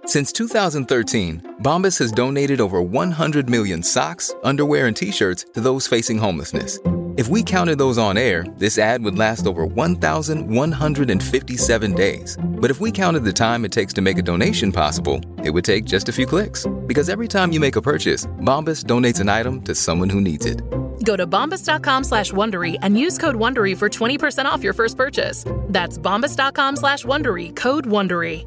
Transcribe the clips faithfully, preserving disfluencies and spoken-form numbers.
Since two thousand thirteen, Bombas has donated over one hundred million socks, underwear, and T-shirts to those facing homelessness. If we counted those on air, this ad would last over one thousand one hundred fifty-seven days. But if we counted the time it takes to make a donation possible, it would take just a few clicks. Because every time you make a purchase, Bombas donates an item to someone who needs it. Go to bombas.com slash Wondery and use code Wondery for twenty percent off your first purchase. That's bombas.com slash Wondery, code Wondery.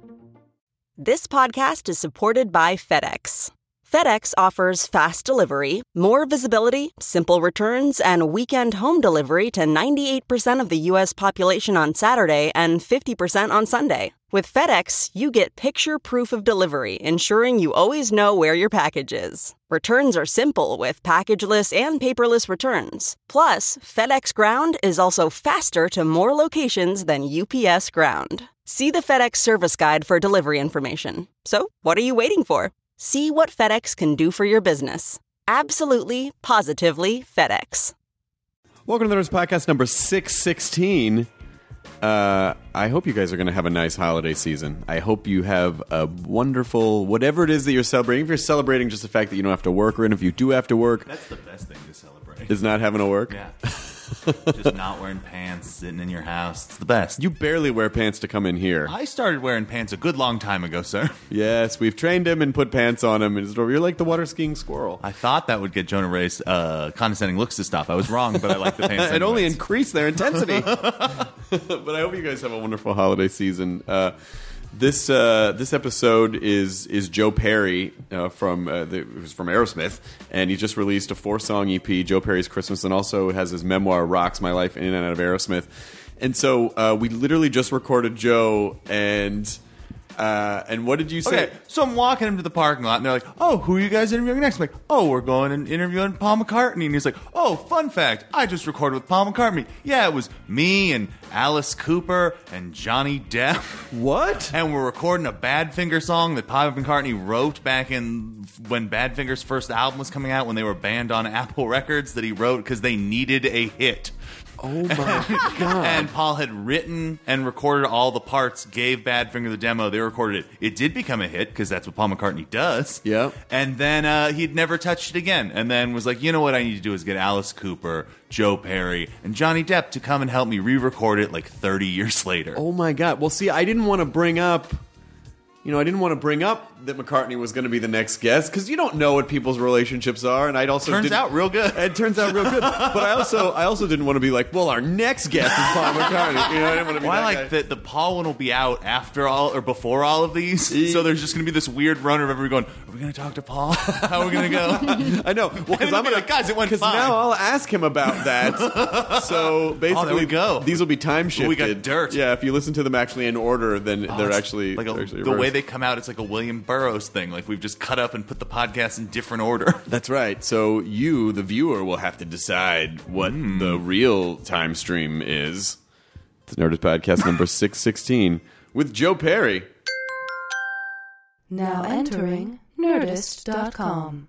This podcast is supported by FedEx. FedEx offers fast delivery, more visibility, simple returns, and weekend home delivery to ninety-eight percent of the U S population on Saturday and fifty percent on Sunday. With FedEx, you get picture proof of delivery, ensuring you always know where your package is. Returns are simple with packageless and paperless returns. Plus, FedEx Ground is also faster to more locations than U P S Ground. See the FedEx service guide for delivery information. So, what are you waiting for? See what FedEx can do for your business. Absolutely, positively FedEx. Welcome to the Nerds Podcast number six sixteen. Uh, I hope you guys are going to have a nice holiday season. I hope you have a wonderful, whatever it is that you're celebrating. If you're celebrating just the fact that you don't have to work, or and if you do have to work. That's the best thing to celebrate. Is not having to work? Yeah. Just not wearing pants, sitting in your house. It's the best. You barely wear pants to come in here. I started wearing pants a good long time ago, sir. Yes, we've trained him and put pants on him. And you're like the water skiing squirrel. I thought that would get Jonah Ray's uh, condescending looks to stop. I was wrong, but I like the pants. It only increased their intensity. But I hope you guys have a wonderful holiday season. Uh, This uh, this episode is is Joe Perry uh, from uh, the, who's from Aerosmith, and he just released a four song E P, Joe Perry's Christmas, and also has his memoir Rocks My Life In and Out of Aerosmith. And so uh, we literally just recorded Joe, and uh, and what did you say? Okay, so I'm walking into the parking lot, and they're like, "Oh, who are you guys interviewing next?" I'm like, "Oh, we're going and interviewing Paul McCartney." And he's like, "Oh, fun fact, I just recorded with Paul McCartney. Yeah, it was me and Alice Cooper and Johnny Depp." What? And we're recording a Badfinger song that Paul McCartney wrote back in when Badfinger's first album was coming out, when they were banned on Apple Records, that he wrote because they needed a hit. Oh my God. And Paul had written and recorded all the parts, gave Badfinger the demo, they recorded it. It did become a hit, because that's what Paul McCartney does. Yeah. And then uh, he'd never touched it again. And then was like, you know what I need to do is get Alice Cooper, Joe Perry, and Johnny Depp to come and help me re-record it like thirty years later. Oh my God. Well, see, I didn't want to bring up... You know, I didn't want to bring up that McCartney was going to be the next guest, because you don't know what people's relationships are, and I'd also turns didn't, out real good. It turns out real good, but I also I also didn't want to be like, well, our next guest is Paul McCartney. You know, I didn't want to be. Well, that I guy. like that the Paul one will be out after all or before all of these, E- so there's just going to be this weird runner of everyone going, "Are we going to talk to Paul? How are we going to go?" I know. Well, because it'll I'm be gonna, like, guys, it went Because fine. now I'll ask him about that. So basically, Oh, there we go. These will be time shifted. Ooh, we got dirt. Yeah, if you listen to them actually in order, then Oh, they're it's actually like a, they're actually the way reversed. they come out. It's like a William Burroughs thing. Like we've just cut up and put the podcast in different order. That's right. So you, the viewer, will have to decide what Mm. the real time stream is. It's Nerdist Podcast number six sixteen with Joe Perry. Now entering Nerdist dot com.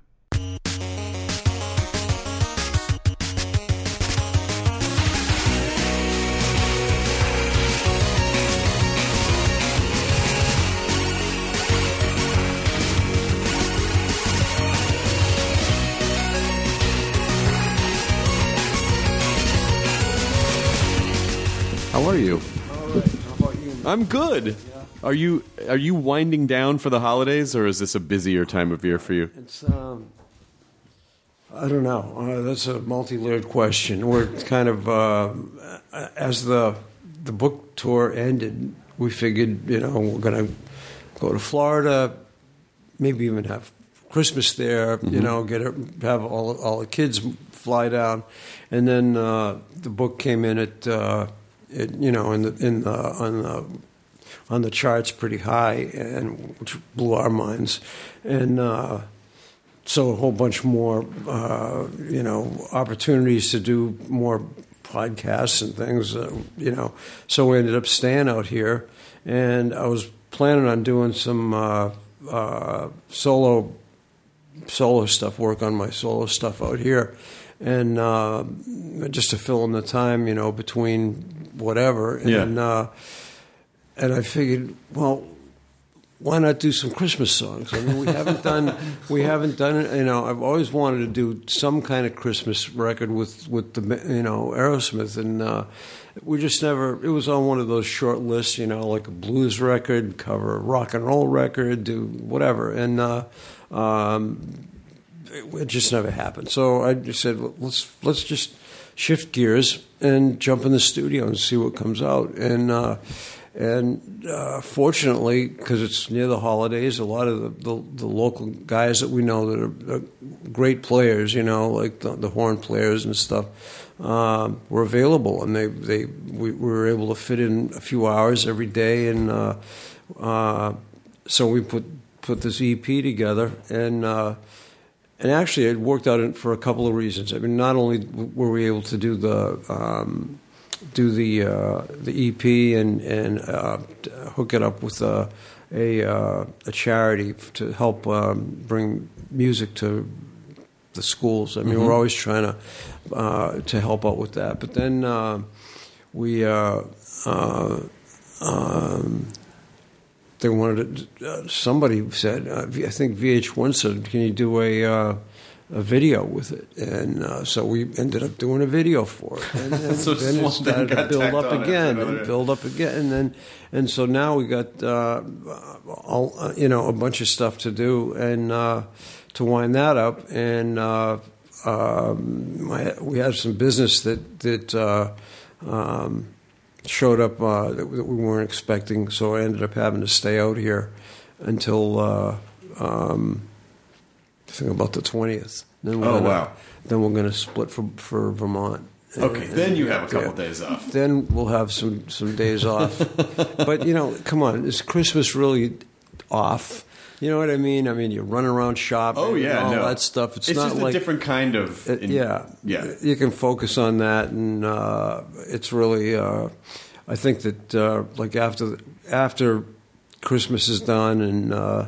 How are you? All right. How about you? I'm good. Yeah. Are you are you winding down for the holidays, or is this a busier time of year for you? It's um, I don't know. Uh, that's a multi-layered question. We're kind of uh, as the the book tour ended, we figured, you know, we're going to go to Florida, maybe even have Christmas there. Mm-hmm. You know, get a, have all all the kids fly down, and then uh, the book came in at uh, it, you know in the in the on the on the charts pretty high, and which blew our minds, and uh, so a whole bunch more, uh, you know, opportunities to do more podcasts and things, uh, you know. So we ended up staying out here, and I was planning on doing some uh, uh, solo solo stuff, work on my solo stuff out here, and uh, just to fill in the time, you know, between whatever, and. Yeah. Uh, And I figured, well, why not do some Christmas songs? I mean, we haven't done, we haven't done, you know, I've always wanted to do some kind of Christmas record with, with the, you know, Aerosmith, and uh, we just never, it was on one of those short lists, you know, like a blues record, cover a rock and roll record, do whatever, and uh, um, it, it just never happened. So I just said, well, let's let's just shift gears and jump in the studio and see what comes out, and uh, And uh, fortunately, because it's near the holidays, a lot of the, the, the local guys that we know that are, are great players, you know, like the, the horn players and stuff, um, were available, and they they we, we were able to fit in a few hours every day, and uh, uh, so we put put this E P together, and uh, and actually it worked out for a couple of reasons. I mean, not only were we able to do the um, do the uh, the E P and and uh, hook it up with a a, uh, a charity to help um, bring music to the schools. I mean, mm-hmm. we're always trying to uh, to help out with that. But then uh, we uh, uh, um, they wanted to, uh, somebody said uh, I think V H one said, "Can you do a uh, a video with it?" And uh, so we ended up doing a video for it, and then, so then it started to build up again and build up again, and then and so now we got uh, all, uh, you know, a bunch of stuff to do, and uh, to wind that up, and uh, um, my, we had some business that that uh, um, showed up uh, that we weren't expecting, so I ended up having to stay out here until. Uh, um, I think about the twentieth. Then we're oh gonna, wow! Then we're going to split for for Vermont. And, okay, then and, you have a couple yeah, days off. Then we'll have some, some days off. But you know, come on, is Christmas really off? You know what I mean? I mean, you're running around shopping. Oh yeah, and all no. that stuff. It's, it's not just like a different kind of. It, in, yeah, yeah. You can focus on that, and uh, it's really. Uh, I think that uh, like after after Christmas is done and uh,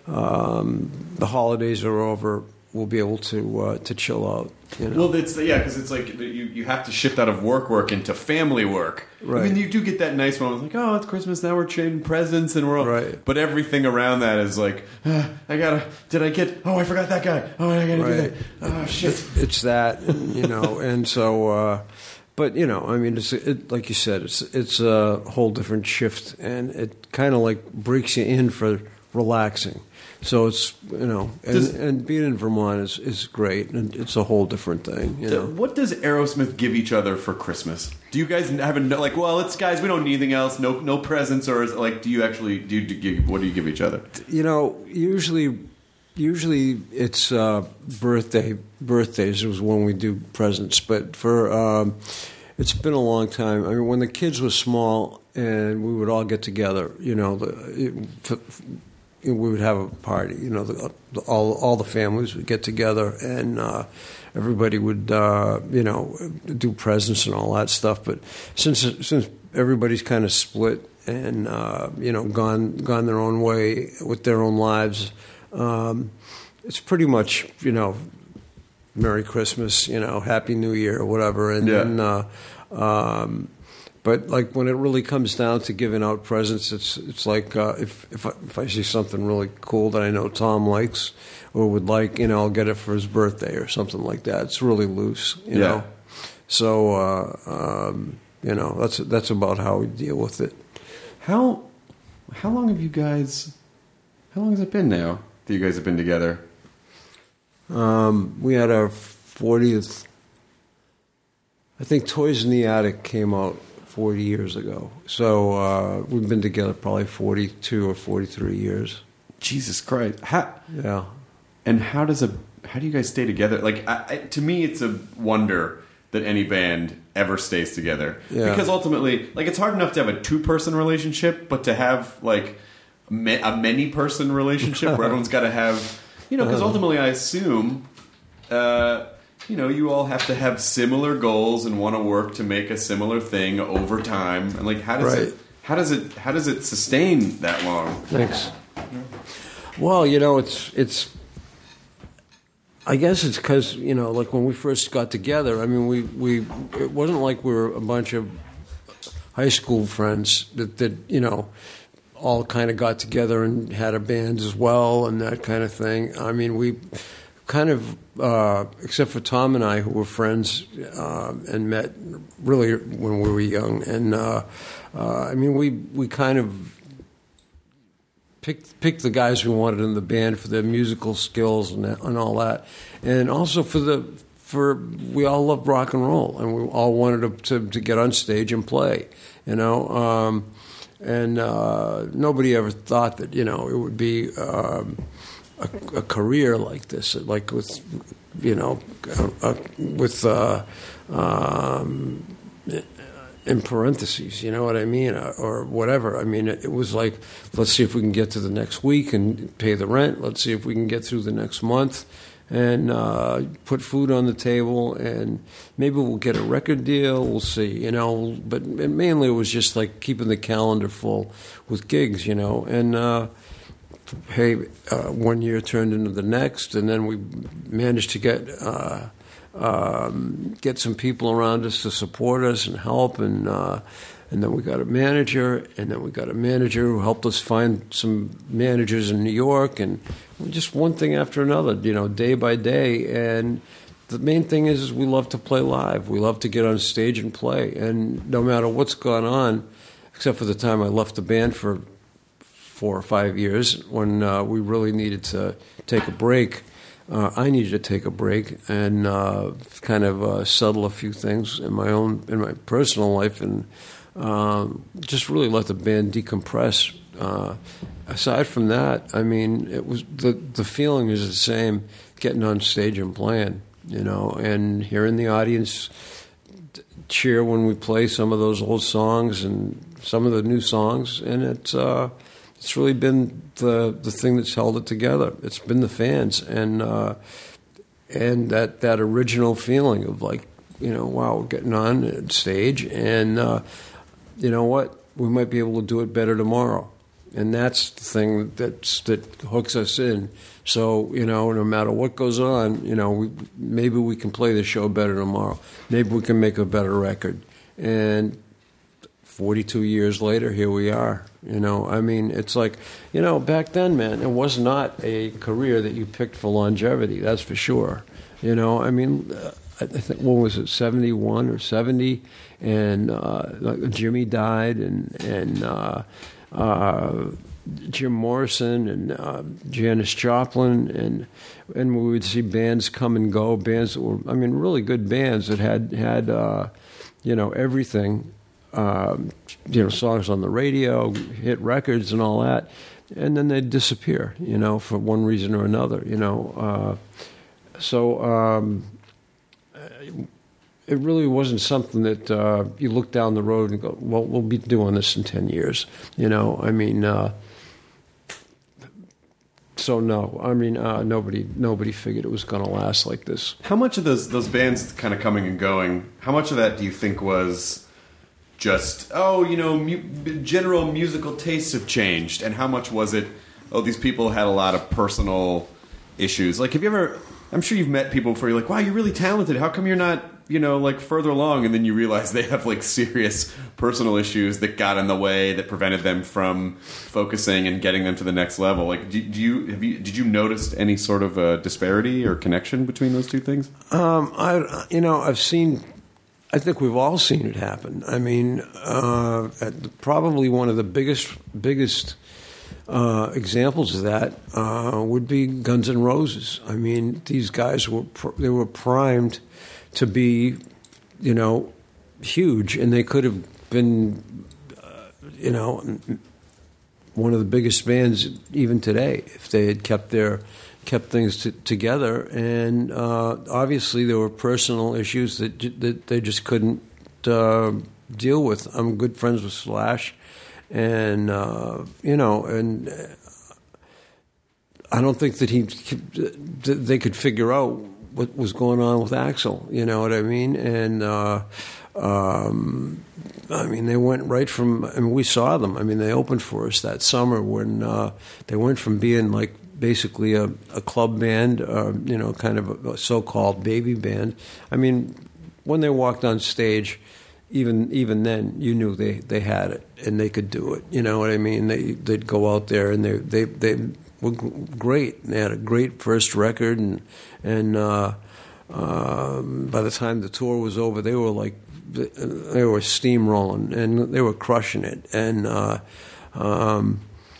um, the holidays are over, we'll be able to uh, to chill out. You know? Well, it's yeah, because it's like you you have to shift out of work work into family work. Right. I mean, you do get that nice moment, like, oh, it's Christmas now, we're trading presents, and we're all. Right. But everything around that is like, ah, I gotta. Did I get? Oh, I forgot that guy. Oh, I gotta Right. do that. Oh shit. It's, it's that, you know, and so. Uh, But you know, I mean, it's it, like you said, it's it's a whole different shift, and it kind of like breaks you in for relaxing. So it's you know, and, Does, and being in Vermont is, is great, and it's a whole different thing. You know, what does Aerosmith give each other for Christmas? Do you guys have a like? Well, it's guys, we don't need anything else. No, no presents, or is it like? Do you actually do? You, do you, what do you give each other? You know, usually. Usually it's uh, birthday birthdays is when we do presents, but for um, it's been a long time. I mean, when the kids were small and we would all get together, you know, the, it, f- we would have a party. You know, the, the, all all the families would get together and uh, everybody would uh, you know do presents and all that stuff. But since since everybody's kind of split and uh, you know gone gone their own way with their own lives. Um, it's pretty much, you know, Merry Christmas, you know, Happy New Year or whatever. And yeah. then, uh, um, but like when it really comes down to giving out presents, it's it's like uh, if if I, if I see something really cool that I know Tom likes or would like, you know, I'll get it for his birthday or something like that. It's really loose, you yeah. know. So, uh, um, you know, that's that's about how we deal with it. How how long have you guys? How long has it been now that you guys have been together? Um, we had our fortieth. I think Toys in the Attic came out forty years ago. So uh, we've been together probably forty-two or forty-three years. Jesus Christ! How, yeah. And how does a how do you guys stay together? Like I, I, to me, it's a wonder that any band ever stays together. Yeah. Because ultimately, like it's hard enough to have a two-person relationship, but to have like a many-person relationship where everyone's got to have, you know, because ultimately I assume, uh, you know, you all have to have similar goals and want to work to make a similar thing over time. And like, how does right. it, how does it, how does it sustain that long? Thanks. Well, you know, it's it's. I guess it's because you know, like when we first got together. I mean, we we it wasn't like we were a bunch of high school friends that that you know. all kind of got together and had a band as well and that kind of thing. I mean, we kind of, uh, except for Tom and I, who were friends uh, and met really when we were young. And, uh, uh, I mean, we, we kind of picked, picked the guys we wanted in the band for their musical skills and, that, and all that. And also for the, for, we all loved rock and roll, and we all wanted to, to, to get on stage and play, you know. Um, and uh, nobody ever thought that, you know, it would be... Um, A, a career like this, like with, you know, uh, uh, with uh, um, in parentheses, you know what I mean, or, or whatever. I mean, it, it was like, let's see if we can get to the next week and pay the rent. Let's see if we can get through the next month and uh, put food on the table, and maybe we'll get a record deal. We'll see, you know. But mainly it was just like keeping the calendar full with gigs, you know, and. Uh, Hey, uh, one year turned into the next, and then we managed to get uh, um, get some people around us to support us and help, and uh, and then we got a manager, and then we got a manager who helped us find some managers in New York, and just one thing after another, you know, day by day. And the main thing is, is we love to play live. We love to get on stage and play, and no matter what's gone on, except for the time I left the band for four or five years when uh, we really needed to take a break. Uh, I needed to take a break and uh, kind of uh, settle a few things in my own, in my personal life, and um, just really let the band decompress. Uh, aside from that, I mean, it was the the feeling is the same, getting on stage and playing, you know, and hearing the audience cheer when we play some of those old songs and some of the new songs, and it's. Uh, It's really been the the thing that's held it together. It's been the fans and uh, and that, that original feeling of like, you know, wow, we're getting on stage, and uh, you know what, we might be able to do it better tomorrow, and that's the thing that's that hooks us in. So, you know, no matter what goes on, you know, we, maybe we can play the show better tomorrow. Maybe we can make a better record, and forty-two years later, here we are. You know, I mean, it's like, you know, back then, man, it was not a career that you picked for longevity. That's for sure. You know, I mean, uh, I think, what was it, seventy-one or seventy? And uh, Jimmy died, and, and uh, uh, Jim Morrison and uh, Janis Joplin, and and we would see bands come and go, bands that were, I mean, really good bands that had, had uh, you know, everything. Um, you know, songs on the radio, hit records and all that, and then they'd disappear, you know, for one reason or another, you know. Uh, so um, it really wasn't something that uh, you look down the road and go, well, we'll be doing this in ten years, you know. I mean, uh, so no, I mean, uh, nobody nobody figured it was going to last like this. How much of those those bands kind of coming and going, how much of that do you think was just, oh, you know, mu- general musical tastes have changed, and how much was it, oh, these people had a lot of personal issues? Like, have you ever, I'm sure you've met people before, you're like, wow, you're really talented, how come you're not, you know, like, further along? And then you realize they have, like, serious personal issues that got in the way, that prevented them from focusing and getting them to the next level. Like, do, do you, have you, did you notice any sort of uh, disparity or connection between those two things? Um, I, you know, I've seen... I think we've all seen it happen. I mean, uh, probably one of the biggest biggest uh, examples of that uh, would be Guns N' Roses. I mean, these guys were pr- they were primed to be, you know, huge, and they could have been, uh, you know, one of the biggest bands even today if they had kept their. kept things t- together, and uh, obviously there were personal issues that, j- that they just couldn't uh, deal with. I'm good friends with Slash, and uh, you know, and I don't think that he that they could figure out what was going on with Axl. You know what I mean? And uh, um, I mean, they went right from. I mean, we saw them. I mean, they opened for us that summer when uh, they went from being like. Basically a, a club band, uh, you know, kind of a so-called baby band. I mean, when they walked on stage, even even then, you knew they, they had it and they could do it. You know what I mean? They they'd go out there and they they they were great. They had a great first record, and and uh, uh, by the time the tour was over, they were like they were steamrolling and they were crushing it. And uh, um,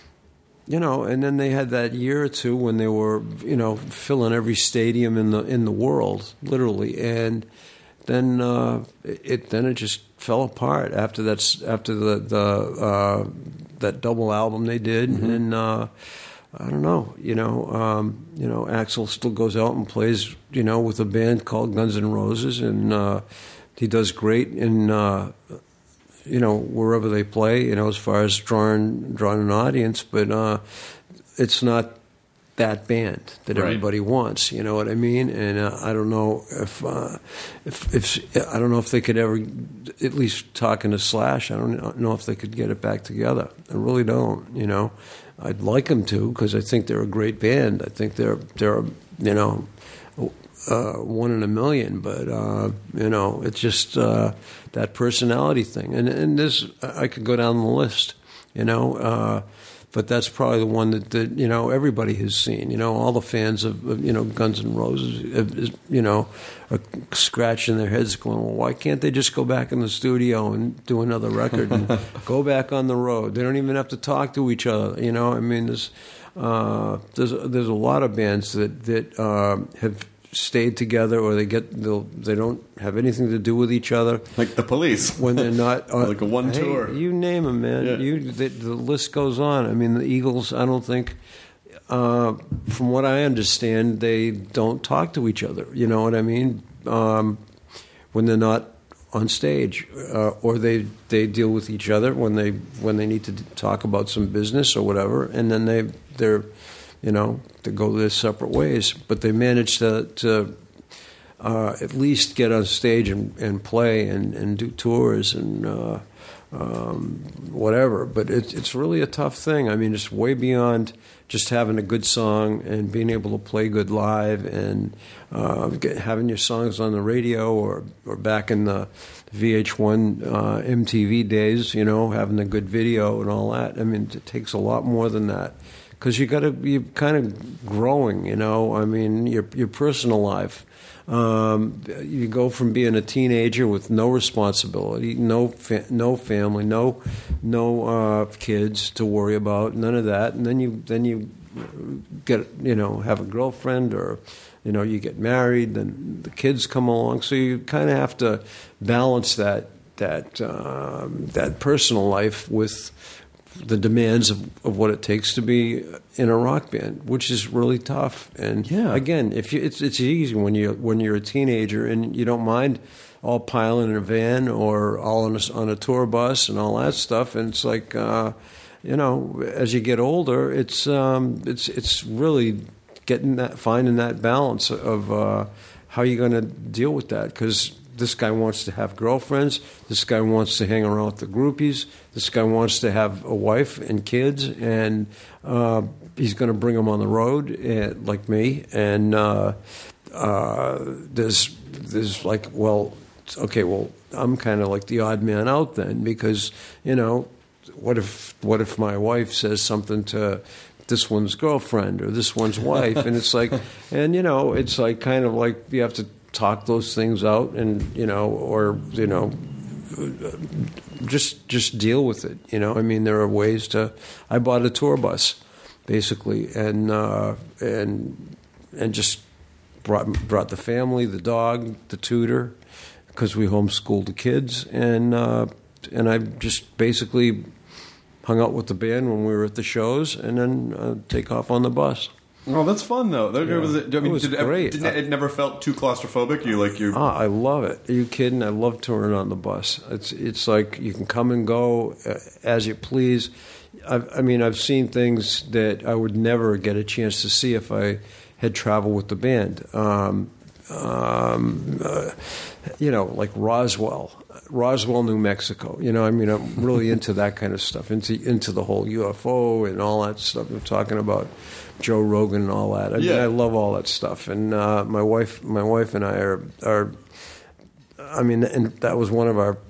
you know, and then they had that year or two when they were, you know, filling every stadium in the in the world, literally, and. Then uh, it then it just fell apart after that after the the uh, that double album they did, mm-hmm. and uh, I don't know, you know, um, you know, Axl still goes out and plays, you know, with a band called Guns N' Roses, and uh, he does great in uh, you know, wherever they play, you know, as far as drawing drawing an audience, but uh, it's not that band that right. everybody wants, you know what I mean? And uh, I don't know if, uh, if, if I don't know if they could ever, at least talking to Slash, I don't know if they could get it back together. I really don't, you know. I'd like them to because I think they're a great band. I think they're they're you know uh, one in a million, but uh, you know, it's just uh, that personality thing. And and this I could go down the list, you know. Uh, But that's probably the one that, that, you know, everybody has seen. You know, all the fans of, of you know, Guns N' Roses, have, you know, are scratching their heads going, well, why can't they just go back in the studio and do another record and go back on the road? They don't even have to talk to each other, you know? I mean, there's uh, there's, there's a lot of bands that, that uh, have stayed together, or they get they'll, they don't have anything to do with each other, like the Police when they're not uh, like a one hey, tour. You name them, man. Yeah. You the, the list goes on. I mean, the Eagles. I don't think, uh, from what I understand, they don't talk to each other. You know what I mean? Um, when they're not on stage, uh, or they they deal with each other when they when they need to talk about some business or whatever, and then they they're. You know, to go their separate ways, but they managed to, to uh, at least get on stage and, and play and, and do tours and uh, um, whatever. But it, it's really a tough thing. I mean, it's way beyond just having a good song and being able to play good live and uh, get, having your songs on the radio or or back in the V H one uh, M T V days. You know, having a good video and all that. I mean, it takes a lot more than that. Because you got to be kind of growing, you know. I mean, your your personal life. Um, you go from being a teenager with no responsibility, no fa- no family, no no uh, kids to worry about, none of that, and then you then you get you know have a girlfriend, or you know you get married, then the kids come along, so you kind of have to balance that that um, that personal life with the demands of, of what it takes to be in a rock band, which is really tough. And yeah. again, if you, it's it's easy when you when you're a teenager and you don't mind all piling in a van or all on a, on a tour bus and all that stuff. And it's like, uh, you know, as you get older, it's um, it's it's really getting that finding that balance of uh, how you're going to deal with that, because this guy wants to have girlfriends. This guy wants to hang around with the groupies. This guy wants to have a wife and kids, and uh, he's going to bring them on the road, and, like me. And uh, uh, there's there's like, well, okay, well, I'm kind of like the odd man out then, because you know, what if what if my wife says something to this one's girlfriend or this one's wife, and it's like, and you know, it's like kind of like you have to talk those things out, and you know, or you know, just just deal with it. You know, I mean, there are ways to. I bought a tour bus, basically, and uh, and and just brought brought the family, the dog, the tutor, because we homeschooled the kids, and uh, and I just basically hung out with the band when we were at the shows, and then uh, take off on the bus. Oh, that's fun though. That, Yeah. was it, I mean, It was did great. It, didn't it, it never felt too claustrophobic. You like you. Ah, I love it. Are you kidding? I love touring on the bus. It's it's like you can come and go uh, as you please. I've, I mean, I've seen things that I would never get a chance to see if I had traveled with the band. Um, um, uh, you know, like Roswell, Roswell, New Mexico. You know, I mean, I'm really into that kind of stuff, into into the whole U F O and all that stuff. I'm talking about Joe Rogan and all that. I mean, Yeah. I love all that stuff. And uh, my wife, my wife and I are are. I mean, and that was one of our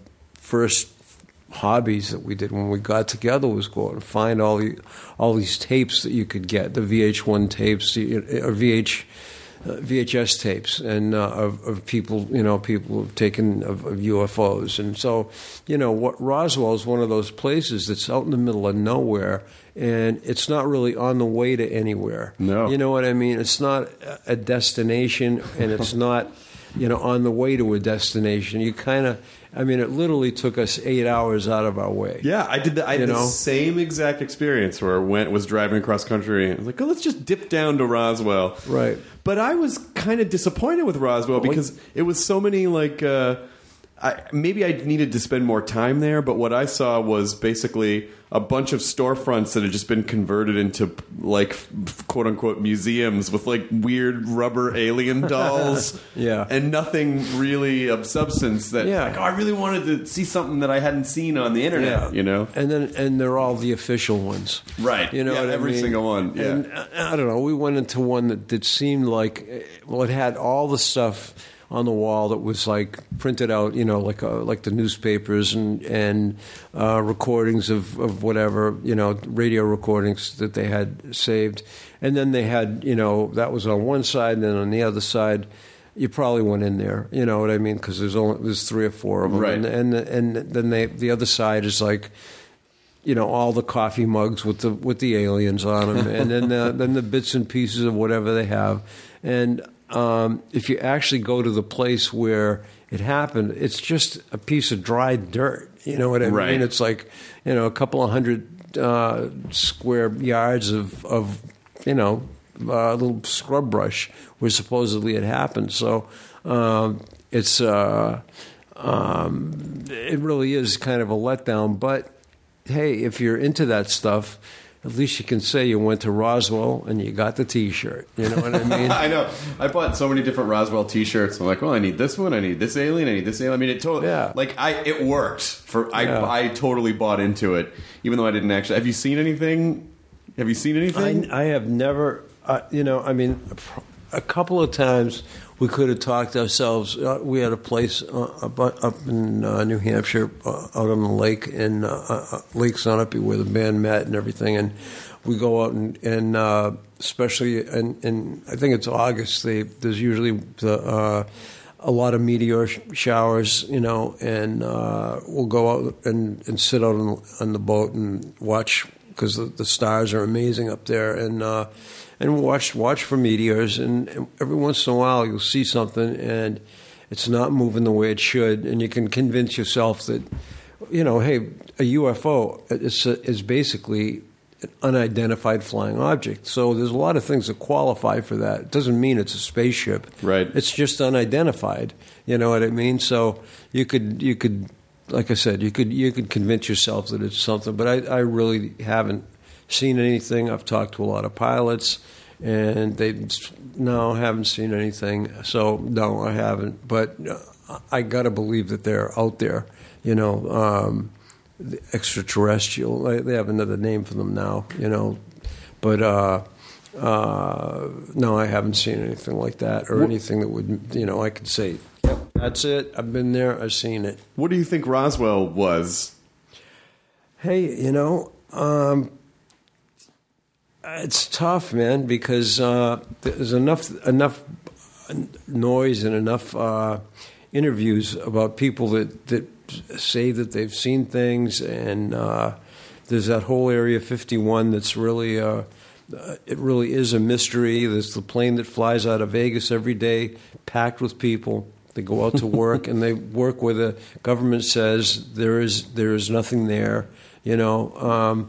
first hobbies that we did when we got together was go out and find all the all these tapes that you could get, the V H one tapes, or V H uh, V H S tapes, and uh, of, of people, you know, people who've taken of, of U F Os, and so, you know, what Roswell is one of those places that's out in the middle of nowhere, and it's not really on the way to anywhere. No, you know what I mean? It's not a destination, and it's not, you know, on the way to a destination. You kind of, I mean, it literally took us eight hours out of our way. Yeah, I did. The, I had you the know? same exact experience where I went was driving across country. And I was like, oh, let's just dip down to Roswell. Right. But I was kind of disappointed with Roswell because it was so many like. Uh, I, maybe I needed to spend more time there, but what I saw was basically a bunch of storefronts that had just been converted into like quote unquote museums with like weird rubber alien dolls, yeah, and nothing really of substance. That yeah. like, oh, I really wanted to see something that I hadn't seen on the internet. Yeah. You know, and then and they're all the official ones, right? You know, yeah, what every I mean? single one. Yeah, and I, I don't know. We went into one that, that seemed like, well, it had all the stuff on the wall that was like printed out, you know, like uh, like the newspapers and and uh, recordings of, of whatever, you know, radio recordings that they had saved, and then they had, you know, that was on one side, and then on the other side, you probably went in there, you know what I mean, because there's only there's three or four of them, right. and and and then they the other side is like, you know, all the coffee mugs with the with the aliens on them, and then the, then the bits and pieces of whatever they have, and. Um, if you actually go to the place where it happened, it's just a piece of dry dirt. You know what I right. mean? It's like, you know, a couple of hundred uh, square yards of, of you know, a little scrub brush where supposedly it happened. So um, it's uh, um, it really is kind of a letdown. But hey, if you're into that stuff, at least you can say you went to Roswell and you got the T-shirt. You know what I mean? I know. I bought so many different Roswell T-shirts. I'm like, well, I need this one. I need this alien. I need this alien. I mean, it totally. Yeah. Like I, it worked. For I, Yeah. I totally bought into it, even though I didn't actually. Have you seen anything? Have you seen anything? I, I have never. Uh, you know, I mean, a couple of times we could have talked ourselves. Uh, we had a place uh, up, up in uh, New Hampshire, uh, out on the lake, in uh, uh, Lake Sunapee, where the band met and everything. And we go out and, and uh, especially in, in, I think it's August. They, there's usually the, uh, a lot of meteor sh- showers, you know, and uh, we'll go out and, and sit out on, on the boat and watch, because the, the stars are amazing up there, and uh, and watch watch for meteors, and, and every once in a while you'll see something and it's not moving the way it should, and you can convince yourself that, you know, hey, a U F O is, is basically an unidentified flying object. So there's a lot of things that qualify for that. It doesn't mean it's a spaceship. Right. It's just unidentified. You know what I mean? So you could you could. Like I said, you could you could convince yourself that it's something, but I, I really haven't seen anything. I've talked to a lot of pilots, and they no, haven't seen anything. So no, I haven't. But I got to believe that they're out there. You know, um, the extraterrestrial. They have another name for them now. You know, but uh, uh, no, I haven't seen anything like that or anything that would, you know, I could say, yep, that's it. I've been there. I've seen it. What do you think Roswell was? Hey, you know, um, it's tough, man, because uh, there's enough enough noise and enough uh, interviews about people that, that say that they've seen things, and uh, there's that whole Area fifty-one that's really uh, it really is a mystery. There's the plane that flies out of Vegas every day, packed with people. They go out to work and they work where the government says there is there is nothing there, you know. Um,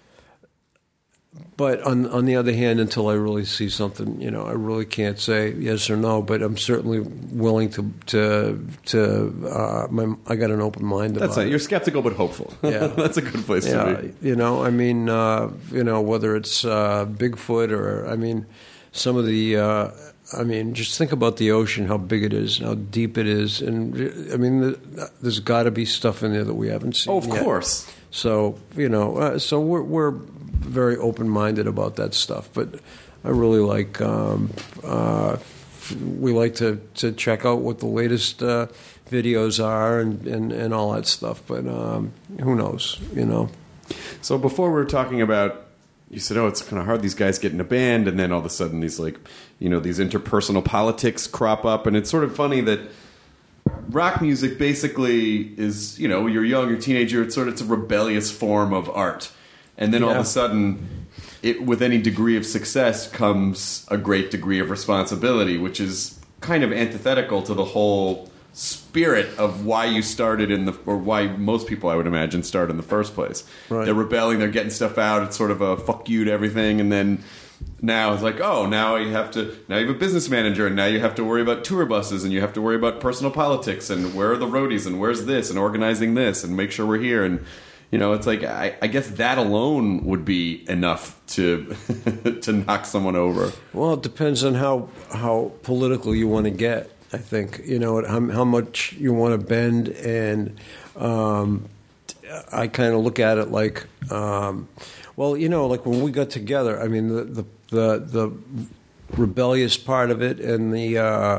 but on on the other hand, until I really see something, you know, I really can't say yes or no. But I'm certainly willing to to to. Uh, my, I got an open mind about That's it. it. You're skeptical but hopeful. Yeah, that's a good place yeah, to be. You know, I mean, uh, you know, whether it's uh, Bigfoot or I mean, some of the. Uh, I mean, just think about the ocean, how big it is, how deep it is. And, I mean, there's got to be stuff in there that we haven't seen Oh, of yet. course. So, you know, uh, so we're, we're very open-minded about that stuff. But I really like um, uh, we like to, to check out what the latest uh, videos are and, and, and all that stuff. But um, who knows, you know. So before we were talking about, you said, oh, it's kind of hard. These guys get in a band, and then all of a sudden these like, you know, these interpersonal politics crop up, and it's sort of funny that rock music basically is, you know, you're young, you're a teenager, it's sort of it's a rebellious form of art, and then yeah. all of a sudden, it with any degree of success comes a great degree of responsibility, which is kind of antithetical to the whole spirit of why you started in the, or why most people, I would imagine, start in the first place. Right. They're rebelling, they're getting stuff out, it's sort of a fuck you to everything, and then now it's like, oh, now you have to, now you have a business manager, and now you have to worry about tour buses, and you have to worry about personal politics, and where are the roadies, and where's this, and organizing this, and make sure we're here, and you know, it's like, I, I guess that alone would be enough to to knock someone over. Well, it depends on how how political you want to get. I think, you know, how, how much you want to bend, and um, I kind of look at it like, um, well, you know, like when we got together, I mean, the the the, the rebellious part of it, and the uh,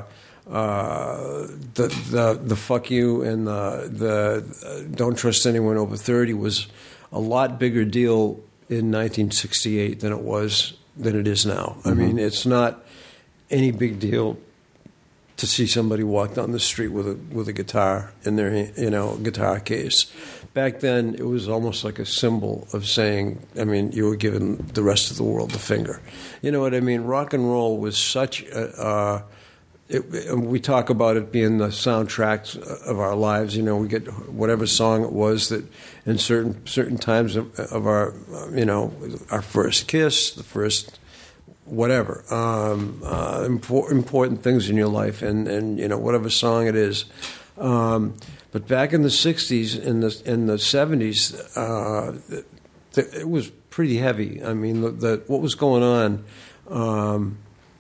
uh, the the the fuck you, and the the uh, don't trust anyone over thirty was a lot bigger deal in nineteen sixty-eight than it was than it is now. Mm-hmm. I mean, it's not any big deal to see somebody walk down the street with a with a guitar in their, you know, guitar case. Back then, it was almost like a symbol of saying, I mean, you were giving the rest of the world the finger. You know what I mean? Rock and roll was such a, uh, it, we talk about it being the soundtracks of our lives. You know, we get whatever song it was that in certain certain times of, of our, you know, our first kiss, the first whatever, um, uh, impor- important things in your life, and, and you know, whatever song it is. Um, but back in the sixties, in the in the seventies, uh, th- it was pretty heavy. I mean, the, the, what was going on, um,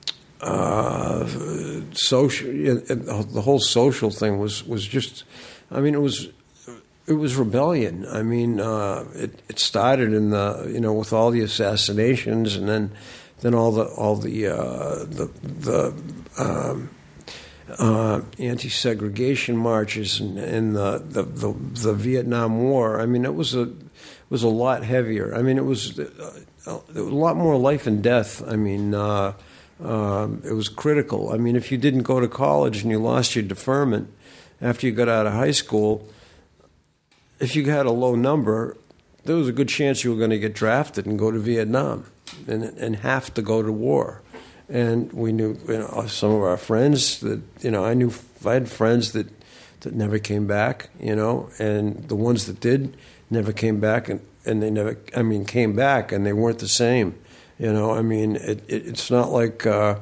uh, social, the whole social thing was, was just, I mean, it was it was rebellion. I mean, uh, it it started in the, you know, with all the assassinations, and then. Then all the all the uh, the, the um, uh, anti-segregation marches, and, and the, the, the the Vietnam War. I mean, it was a it was a lot heavier. I mean, it was, uh, it was a lot more life and death. I mean, uh, uh, it was critical. I mean, if you didn't go to college and you lost your deferment after you got out of high school, if you had a low number, there was a good chance you were going to get drafted and go to Vietnam. And, and have to go to war. And we knew, you know, some of our friends that, you know, I knew, I had friends that, that never came back, you know, and the ones that did never came back, and, and they never, I mean, came back, and they weren't the same, you know. I mean, it, it, it's not like uh,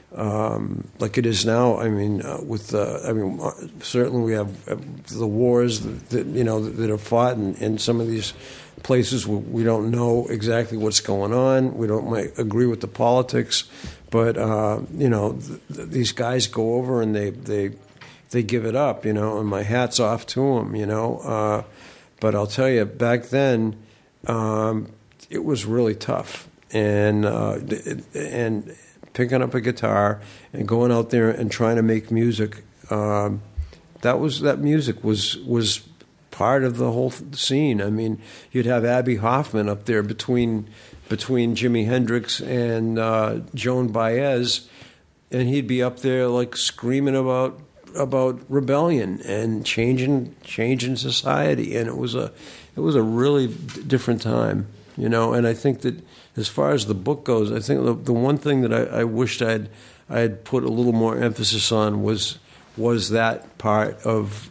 um, like it is now. I mean, uh, with, uh, I mean, certainly we have uh, the wars that, that, you know, that, that are fought in, in some of these places where we don't know exactly what's going on. We don't might agree with the politics, but uh, you know, th- th- these guys go over and they they they give it up, you know. And my hat's off to them, you know. Uh, but I'll tell you, back then, um, it was really tough, and uh, and picking up a guitar and going out there and trying to make music. Um, that was that music was was. part of the whole scene. I mean, you'd have Abby Hoffman up there between between Jimi Hendrix and uh, Joan Baez, and he'd be up there like screaming about about rebellion and changing changing society. And it was a it was a really different time, you know. And I think that as far as the book goes, I think the, the one thing that I, I wished I'd I had put a little more emphasis on was was that part of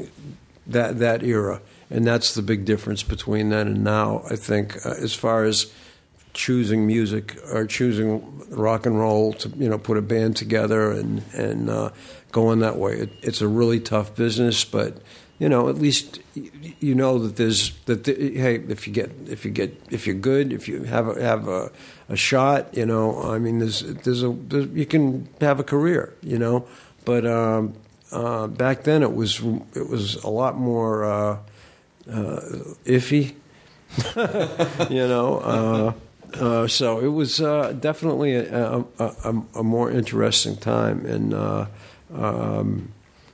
that that era, and that's the big difference between then and now. I think uh, as far as choosing music or choosing rock and roll to, you know, put a band together and and uh, going that way, it, it's a really tough business. But you know, at least you know that there's that. The, hey, if you get if you get if you're good, if you have a, have a, a shot, you know, I mean, there's there's a there's, you can have a career, you know, but. Um, Uh, back then, it was it was a lot more uh, uh, iffy, you know. Uh, Uh, so it was uh, definitely a, a, a, a more interesting time, and uh, um,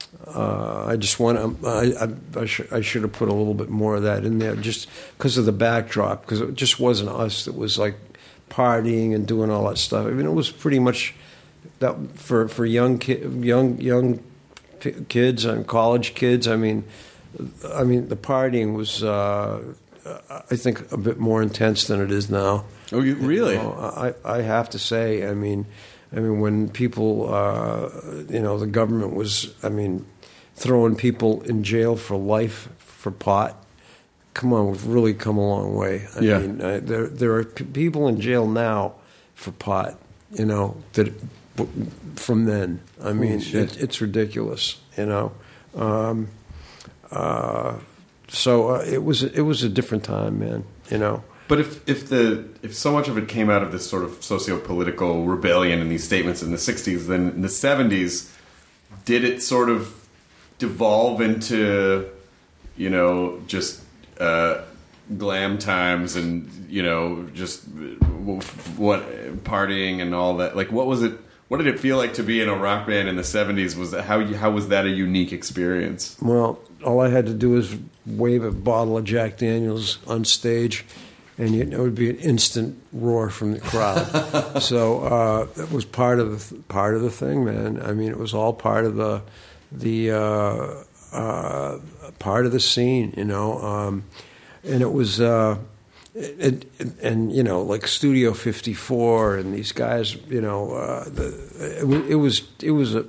uh, I just want to. I, I, I, sh- I should have put a little bit more of that in there, just because of the backdrop, because it just wasn't us that was like partying and doing all that stuff. I mean, it was pretty much that for for young ki- young young kids and college kids. I mean, I mean the partying was. Uh, I think a bit more intense than it is now. Oh, you really? You know, I, I have to say, I mean, I mean, when people, uh, you know, the government was, I mean, throwing people in jail for life for pot. Come on, we've really come a long way. I yeah. mean, I, there there are p- people in jail now for pot. You know, that from then. I mean, it, it's ridiculous. You know. Um, uh, So uh, it was it was a different time, man. You know. But if if the if so much of it came out of this sort of socio-political rebellion and these statements in the sixties, then in the seventies, did it sort of devolve into, you know, just uh, glam times and, you know, just what partying and all that? Like, what was it? What did it feel like to be in a rock band in the seventies? Was that, how how was that a unique experience? Well, all I had to do was wave a bottle of Jack Daniels on stage, and you, it would be an instant roar from the crowd. So uh, it was part of the part of the thing, man. I mean, it was all part of the the uh, uh, part of the scene, you know. Um, and it was, uh, it, it, and you know, like Studio fifty-four and these guys, you know, uh, the, it, it was it was a.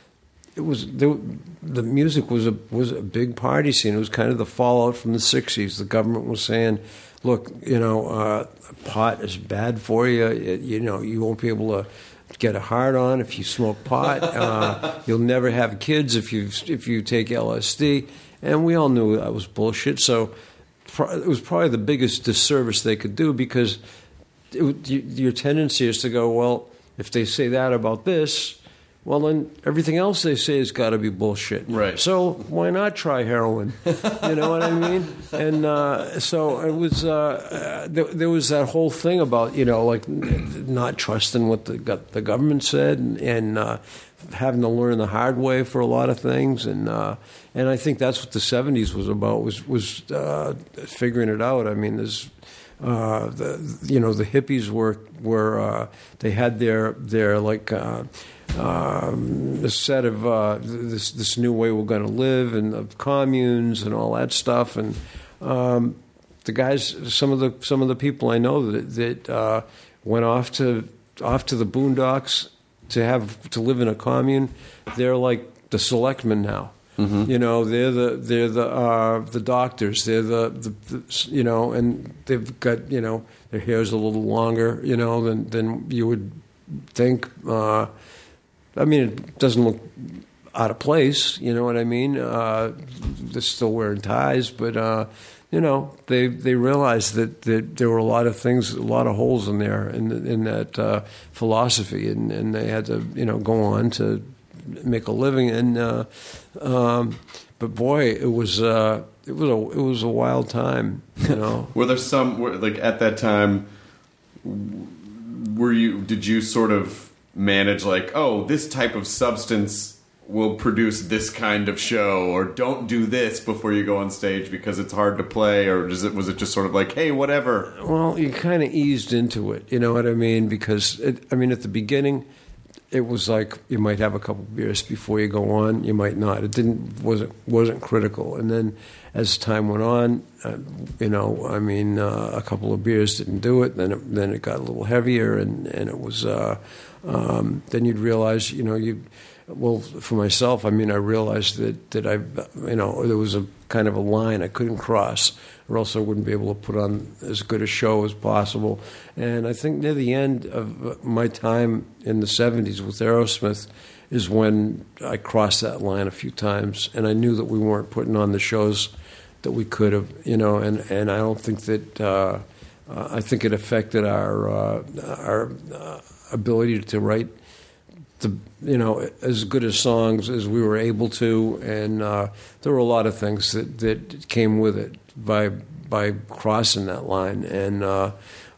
It was the, the music was a was a big party scene. It was kind of the fallout from the sixties. The government was saying, "Look, you know, uh, pot is bad for you. It, you know, you won't be able to get a hard on if you smoke pot. Uh, you'll never have kids if you if you take L S D." And we all knew that was bullshit. So it was probably the biggest disservice they could do, because it, your tendency is to go, well, if they say that about this, well, then everything else they say has got to be bullshit. Right. So why not try heroin? You know what I mean? And uh, so it was. Uh, there, there was that whole thing about, you know, like not trusting what the the government said, and, and uh, having to learn the hard way for a lot of things. And uh, and I think that's what the seventies was about. Was was uh, figuring it out. I mean, there's. Uh, the you know the hippies were were uh, they had their their like. Uh, Um, the set of uh, this this new way we're going to live, and of communes and all that stuff, and um, the guys, some of the some of the people I know that that uh, went off to off to the boondocks to have to live in a commune. They're like the selectmen now. Mm-hmm. You know, they're the they're the uh, the doctors. They're the, the, the you know, and they've got, you know, their hair's a little longer, you know, than than you would think. Uh, I mean, it doesn't look out of place, you know what I mean? Uh, they're still wearing ties, but, uh, you know, they they realized that, that there were a lot of things, a lot of holes in there, in, in that uh, philosophy, and, and they had to, you know, go on to make a living. And uh, um, but boy, it was uh, it was a it was a wild time, you know. Were there some, were, like at that time, were you, did you sort of manage like, oh, this type of substance will produce this kind of show, or don't do this before you go on stage because it's hard to play, or does it was it just sort of like, hey, whatever? Well, you kind of eased into it, you know what I mean? Because it, I mean, at the beginning, it was like you might have a couple beers before you go on, you might not. It didn't wasn't wasn't critical, and then as time went on, uh, you know, I mean, uh, a couple of beers didn't do it. Then it, then it got a little heavier, and and it was. Uh, Um, then you'd realize, you know, you, well, for myself, I mean, I realized that, that I, you know, there was a kind of a line I couldn't cross, or else I wouldn't be able to put on as good a show as possible. And I think near the end of my time in the seventies with Aerosmith is when I crossed that line a few times, and I knew that we weren't putting on the shows that we could have, you know, and, and I don't think that, uh, uh, I think it affected our, uh, our, uh, ability to write the, you know, as good as songs as we were able to, and uh, there were a lot of things that, that came with it by by crossing that line, and uh,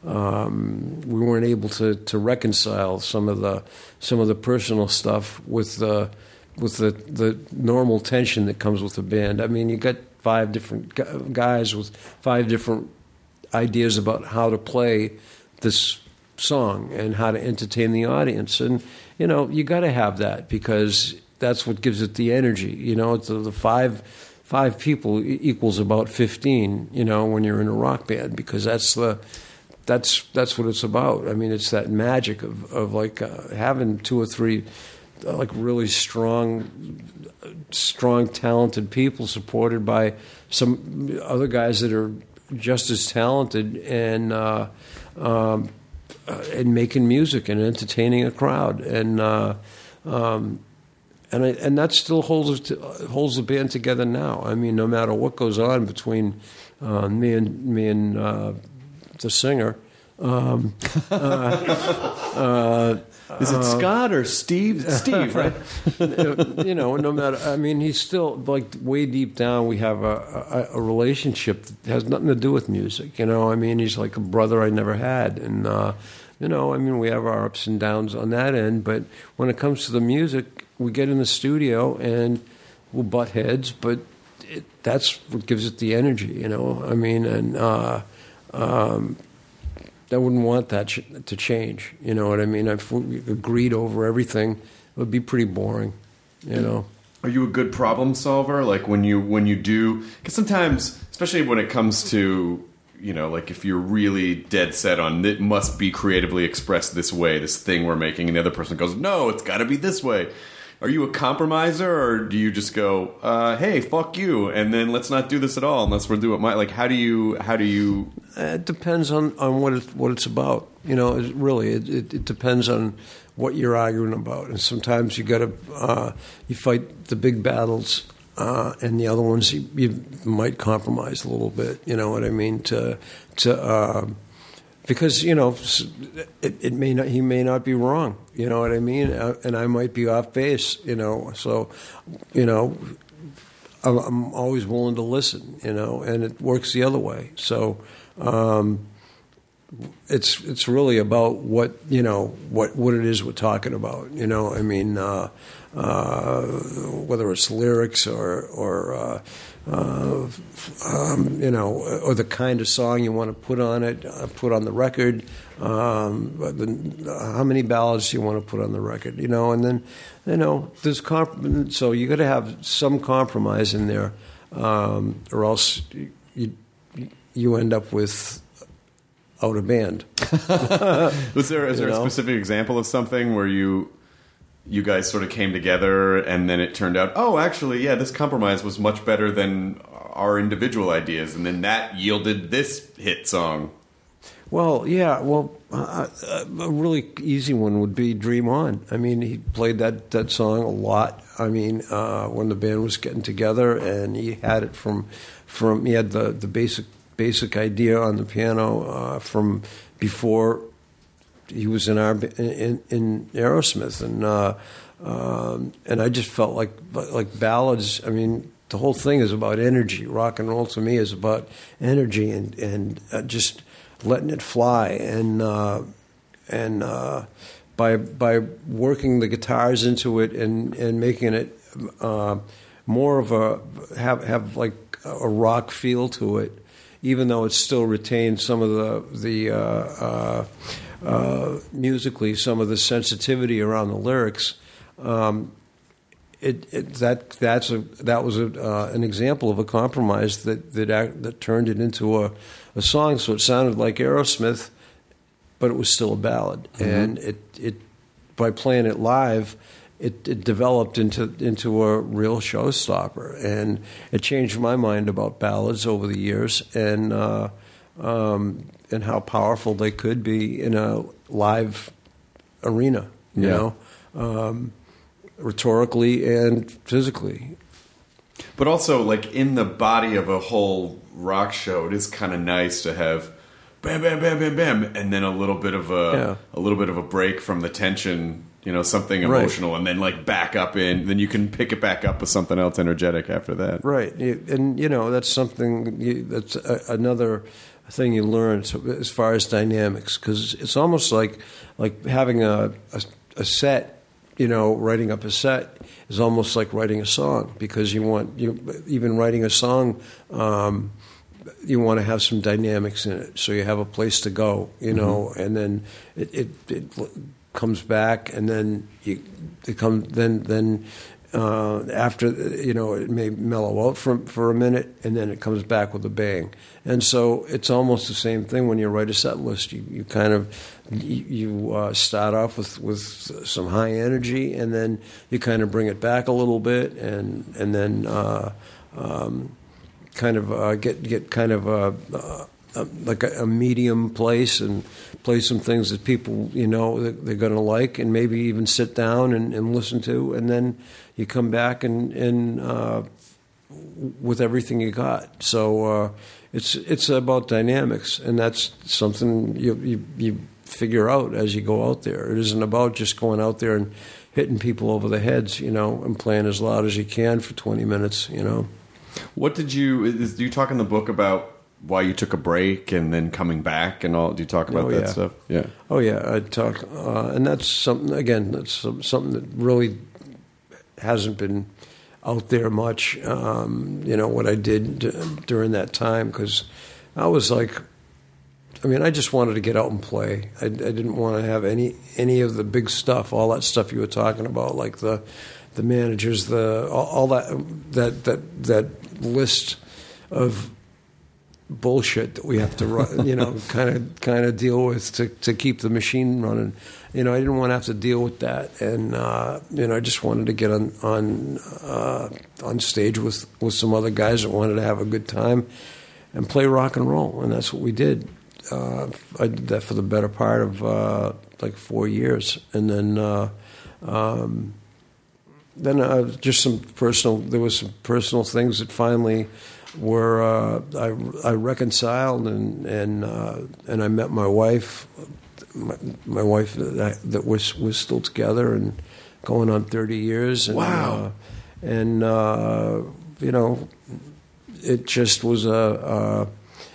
um, we weren't able to, to reconcile some of the some of the personal stuff with the with the the normal tension that comes with a band. I mean, you got five different gu- guys with five different ideas about how to play this song and how to entertain the audience, and you know, you got to have that because that's what gives it the energy. You know, it's the, the five five people equals about fifteen. You know, when you're in a rock band, because that's the that's that's what it's about. I mean, it's that magic of of like uh, having two or three uh, like really strong, strong, talented people supported by some other guys that are just as talented and uh, um, uh, and making music and entertaining a crowd and. Uh, um, And I, and that still holds holds the band together now. I mean, no matter what goes on between uh, me and me and uh, the singer. Um, uh, uh, Is it Scott or Steve? It's Steve, right? You know, no matter. I mean, he's still like way deep down. We have a, a, a relationship that has nothing to do with music. You know, I mean, he's like a brother I never had, and uh, you know, I mean, we have our ups and downs on that end. But when it comes to the music, we get in the studio and we'll butt heads, but it, that's what gives it the energy, you know. I mean, and uh, um, I wouldn't want that ch- to change. You know what I mean? If we agreed over everything, it would be pretty boring, you know. Are you a good problem solver? Like when you when you do, because sometimes, especially when it comes to, you know, like if you're really dead set on it must be creatively expressed this way, this thing we're making, and the other person goes, no, it's got to be this way. Are you a compromiser, or do you just go, uh, "Hey, fuck you," and then let's not do this at all unless we'll do it my like? How do you? How do you? It depends on, on what it, what it's about. You know, it, really, it, it, it depends on what you're arguing about. And sometimes you got to uh, you fight the big battles, uh, and the other ones you, you might compromise a little bit. You know what I mean? To to. Uh, Because, you know, it, it may not, he may not be wrong, you know what I mean? And I might be off base, you know. So, you know, I'm, I'm always willing to listen, you know, and it works the other way. So um, it's it's really about what, you know, what, what it is we're talking about, you know. I mean, uh, uh, whether it's lyrics or, or uh, Uh, um, you know, or the kind of song you want to put on it, uh, put on the record. Um, the, uh, how many ballads do you want to put on the record? You know, and then, you know, there's comp- so you got to have some compromise in there, um, or else you you end up with out of band. Was there is there you a know? specific example of something where you? You guys sort of came together, and then it turned out, oh, actually, yeah, this compromise was much better than our individual ideas, and then that yielded this hit song. Well, yeah, well, uh, a really easy one would be Dream On. I mean, he played that, that song a lot. I mean, uh, when the band was getting together, and he had it from, from he had the, the basic basic idea on the piano uh, from before he was in our in, in Aerosmith, and uh, um, and I just felt like like ballads. I mean, the whole thing is about energy. Rock and roll to me is about energy and and uh, just letting it fly. And uh, and uh, by by working the guitars into it and and making it uh, more of a have have like a rock feel to it, even though it still retains some of the the. Uh, uh, Uh, musically, some of the sensitivity around the lyrics, um, it, it that that's a that was a, uh, an example of a compromise that that act, that turned it into a, a song. So it sounded like Aerosmith, but it was still a ballad. Mm-hmm. And it it by playing it live, it, it developed into into a real showstopper, and it changed my mind about ballads over the years. And uh, um, and how powerful they could be in a live arena, you yeah. know, um, rhetorically and physically. But also, like, in the body of a whole rock show, it is kind of nice to have bam, bam, bam, bam, bam, and then a little bit of a yeah. a little bit of a break from the tension, you know, something emotional, right. and then, like, back up in. Then you can pick it back up with something else energetic after that. Right. And, you know, that's something, that's a, another thing you learn as far as dynamics, because it's almost like like having a, a a set. You know, writing up a set is almost like writing a song, because you want you even writing a song. Um, you want to have some dynamics in it, so you have a place to go, you know, mm-hmm. and then it, it, it comes back, and then you it comes then then uh, after, you know, it may mellow out for for a minute, and then it comes back with a bang. And so it's almost the same thing when you write a set list. You you kind of you, you uh, start off with, with some high energy, and then you kind of bring it back a little bit, and and then. Uh, um, kind of uh, get get kind of a, uh, a, like a, a medium place, and play some things that people, you know, that they're going to like, and maybe even sit down and, and listen to, and then you come back and, and uh, with everything you got. So uh, it's it's about dynamics, and that's something you, you you figure out as you go out there. It isn't about just going out there and hitting people over the heads, you know, and playing as loud as you can for twenty minutes, you know. What did you? Is, do you talk in the book about why you took a break and then coming back and all? Do you talk about oh, that yeah. stuff? Yeah. Oh yeah, I talk, uh, and that's something. Again, that's something that really hasn't been out there much. Um, you know what I did d- during that time, because I was like, I mean, I just wanted to get out and play. I, I didn't want to have any any of the big stuff, all that stuff you were talking about, like the. The managers, the all, all that that that that list of bullshit that we have to run, you know, kind of kind of deal with to, to keep the machine running. You know, I didn't want to have to deal with that, and uh, you know, I just wanted to get on on uh, on stage with, with some other guys that wanted to have a good time and play rock and roll, and that's what we did. Uh, I did that for the better part of uh, like four years, and then. Uh, um, Then uh, just some personal. There was some personal things that finally were uh, I, I reconciled, and and uh, and I met my wife, my, my wife that, I, that was was still together and going on thirty years. And, wow! Uh, and uh, you know, it just was a.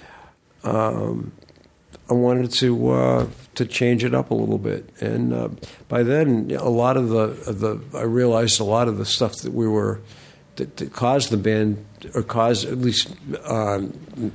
a um, I wanted to uh, to change it up a little bit, and uh, by then a lot of the of the I realized a lot of the stuff that we were that, that caused the band, or caused at least um,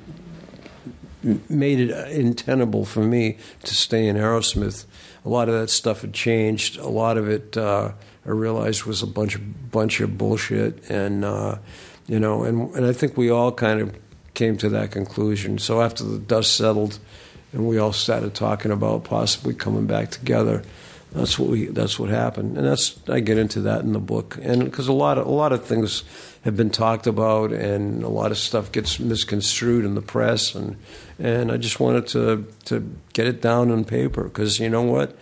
made it untenable for me to stay in Aerosmith. A lot of that stuff had changed. A lot of it uh, I realized was a bunch of bunch of bullshit, and uh, you know, and and I think we all kind of came to that conclusion. So after the dust settled, and we all started talking about possibly coming back together, that's what we that's what happened, and that's I get into that in the book, and because a lot of a lot of things have been talked about, and a lot of stuff gets misconstrued in the press, and and I just wanted to to get it down on paper, because you know what,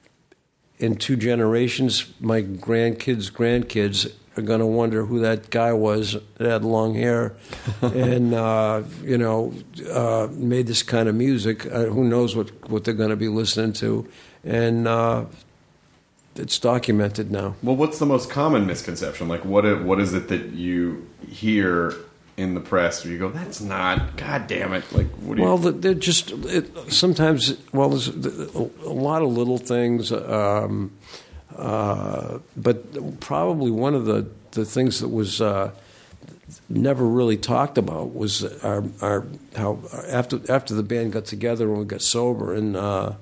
in two generations, my grandkids' grandkids are going to wonder who that guy was that had long hair and, uh, you know, uh, made this kind of music. Uh, who knows what, what they're going to be listening to. And uh, it's documented now. Well, what's the most common misconception? Like, what what is it that you hear in the press where you go, that's not, God damn it. Like, what do you... Well, they're just, it, sometimes, well, there's a, a lot of little things, um Uh, but probably one of the, the things that was uh, never really talked about was our, our how after after the band got together and we got sober, and uh,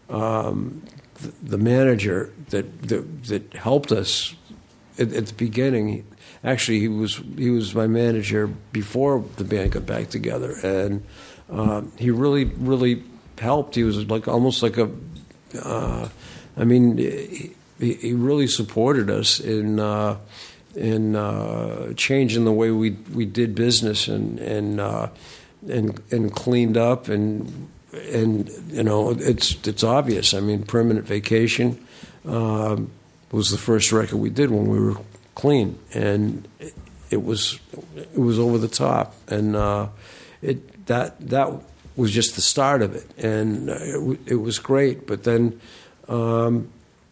um, the, the manager that, that that helped us at, at the beginning. Actually, he was he was my manager before the band got back together, and uh, he really really helped. He was like almost like a, uh, I mean. He, He really supported us in uh, in uh, changing the way we we did business, and and uh, and and cleaned up, and and you know it's it's obvious. I mean, Permanent Vacation uh, was the first record we did when we were clean, and it, it was it was over the top, and uh, it that that was just the start of it, and it, it was great. But then. Um,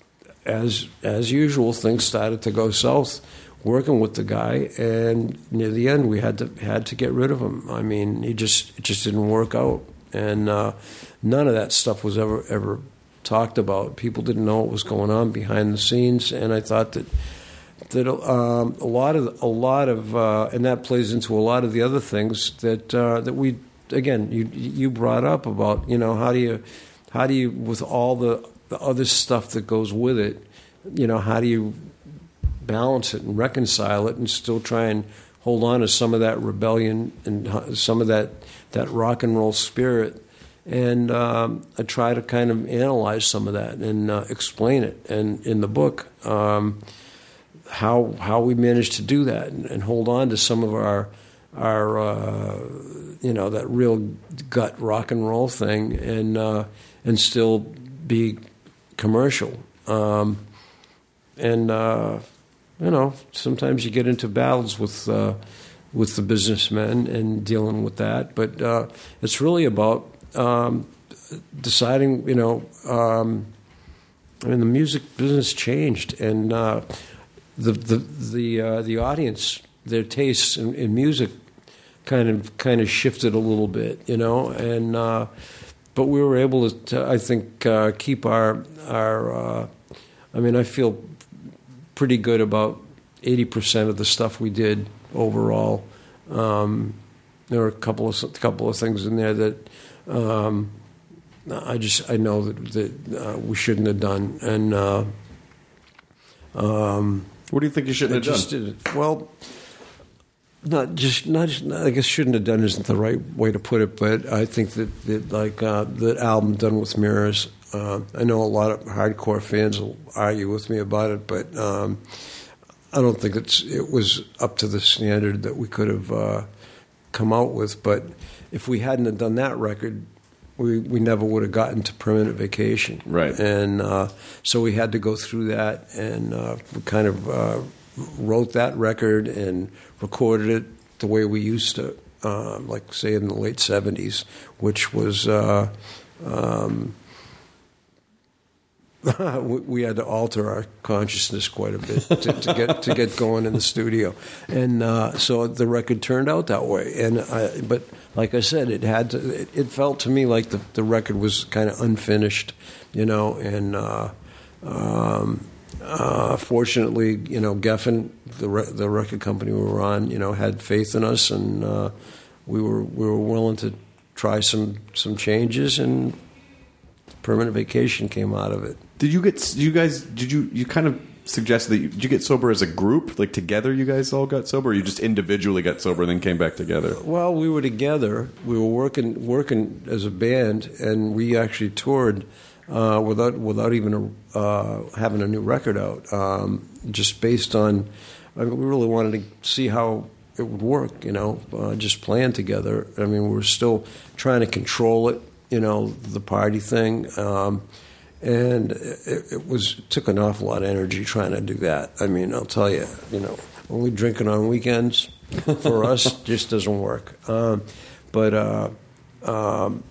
As as usual, things started to go south working with the guy, and near the end, we had to had to get rid of him. I mean, he just it just didn't work out, and uh, none of that stuff was ever ever talked about. People didn't know what was going on behind the scenes, and I thought that that um, a lot of a lot of uh, and that plays into a lot of the other things that uh, that we again you you brought up about, you know, how do you how do you with all the, the other stuff that goes with it, you know, how do you balance it and reconcile it and still try and hold on to some of that rebellion and some of that that rock and roll spirit. And um, I try to kind of analyze some of that and uh, explain it. And in the book, um, how how we managed to do that and, and hold on to some of our our uh, you know, that real gut rock and roll thing, and uh, and still be commercial. Um, and uh, you know, sometimes you get into battles with uh, with the businessmen and dealing with that, but uh, it's really about Um, deciding, you know, um, I mean, the music business changed, and uh, the the the uh, the audience, their tastes in, in music, kind of kind of shifted a little bit, you know, and uh, but we were able to, I think, uh, keep our our. Uh, I mean, I feel pretty good about eighty percent of the stuff we did overall. Um, there were a couple of a couple of things in there that. Um, I just I know that, that uh, we shouldn't have done, and uh, um, what do you think you shouldn't have just done? Did, well, not just not just I guess shouldn't have done isn't the right way to put it, but I think that, that like uh, the album Done with Mirrors. Uh, I know a lot of hardcore fans will argue with me about it, but um, I don't think it's it was up to the standard that we could have uh, come out with, but. If we hadn't have done that record, we, we never would have gotten to Permanent Vacation. Right. And uh, so we had to go through that, and uh, we kind of uh, wrote that record and recorded it the way we used to, uh, like, say, in the late seventies, which was... Uh, um, we had to alter our consciousness quite a bit to, to get to get going in the studio, and uh, so the record turned out that way. And I, but like I said, it had to. It, it felt to me like the, the record was kind of unfinished, you know. And uh, um, uh, fortunately, you know, Geffen, the re- the record company we were on, you know, had faith in us, and uh, we were we were willing to try some some changes, and Permanent Vacation came out of it. Did you get? Did you guys? Did you? You kind of suggested that you, did you get sober as a group, like together? You guys all got sober, or you just individually got sober and then came back together? Well, we were together. We were working working as a band, and we actually toured uh, without without even a, uh, having a new record out. Um, just based on, I mean, we really wanted to see how it would work. You know, uh, just playing together. I mean, we were still trying to control it. You know, the party thing. Um, And it, it was it took an awful lot of energy trying to do that. I mean, I'll tell you, you know, only drinking on weekends for us just doesn't work. Um, but uh, um,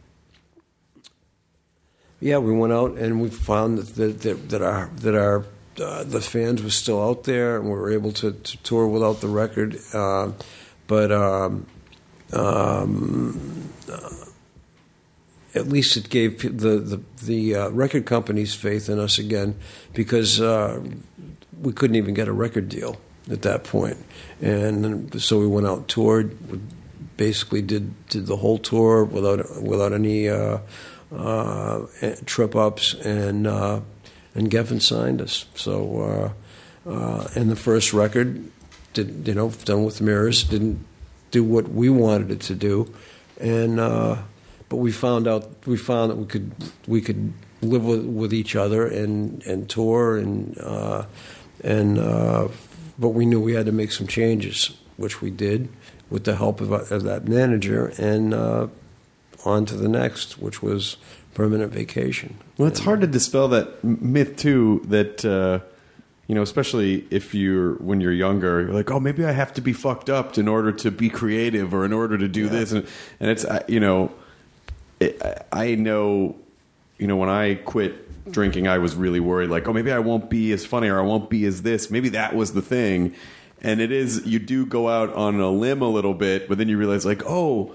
yeah, we went out and we found that that, that our that our uh, the fans were still out there, and we were able to, to tour without the record. Uh, but um, um, uh, at least it gave the the, the uh, record companies faith in us again, because uh, we couldn't even get a record deal at that point. And so we went out and toured, basically did did the whole tour without without any uh, uh, trip ups, and uh, and Geffen signed us. So uh, uh, and the first record, did you know, Done with Mirrors, didn't do what we wanted it to do, and. Uh, But we found out we found that we could we could live with, with each other and, and tour and uh, and uh, but we knew we had to make some changes, which we did with the help of, of that manager, and uh, on to the next, which was Permanent Vacation. Well, it's and, hard to dispel that myth too. That uh, you know, especially if you're when you're younger, you're like, oh, maybe I have to be fucked up in order to be creative or in order to do yeah. this, and, and it's you know. I know, you know, when I quit drinking, I was really worried, like, oh, maybe I won't be as funny, or I won't be as this. Maybe that was the thing. And it is, you do go out on a limb a little bit, but then you realize, like, oh,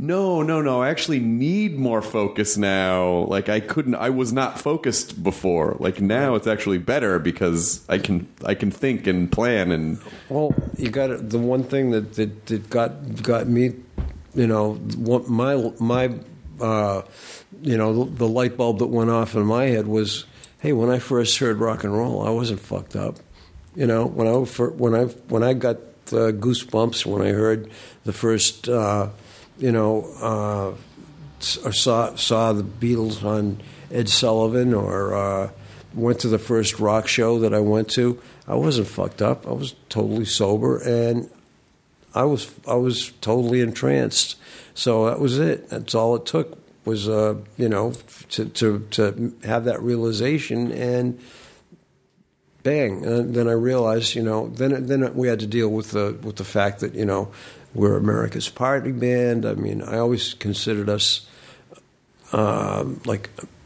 no, no, no, I actually need more focus now. Like I couldn't, I was not focused before. Like now it's actually better because I can, I can think and plan and. Well, you got the one thing that, that, that got got me, you know, what my my, uh, you know, the, the light bulb that went off in my head was, hey, when I first heard rock and roll, I wasn't fucked up. You know, when I when I when I got uh, goosebumps when I heard the first. Uh, You know, uh, or saw saw the Beatles on Ed Sullivan, or uh, went to the first rock show that I went to. I wasn't fucked up. I was totally sober, and I was I was totally entranced. So that was it. That's all it took was uh, you know to, to to have that realization, and bang. And then I realized, you know, then then we had to deal with the with the fact that, you know, we're America's party band. I mean, I always considered us um, like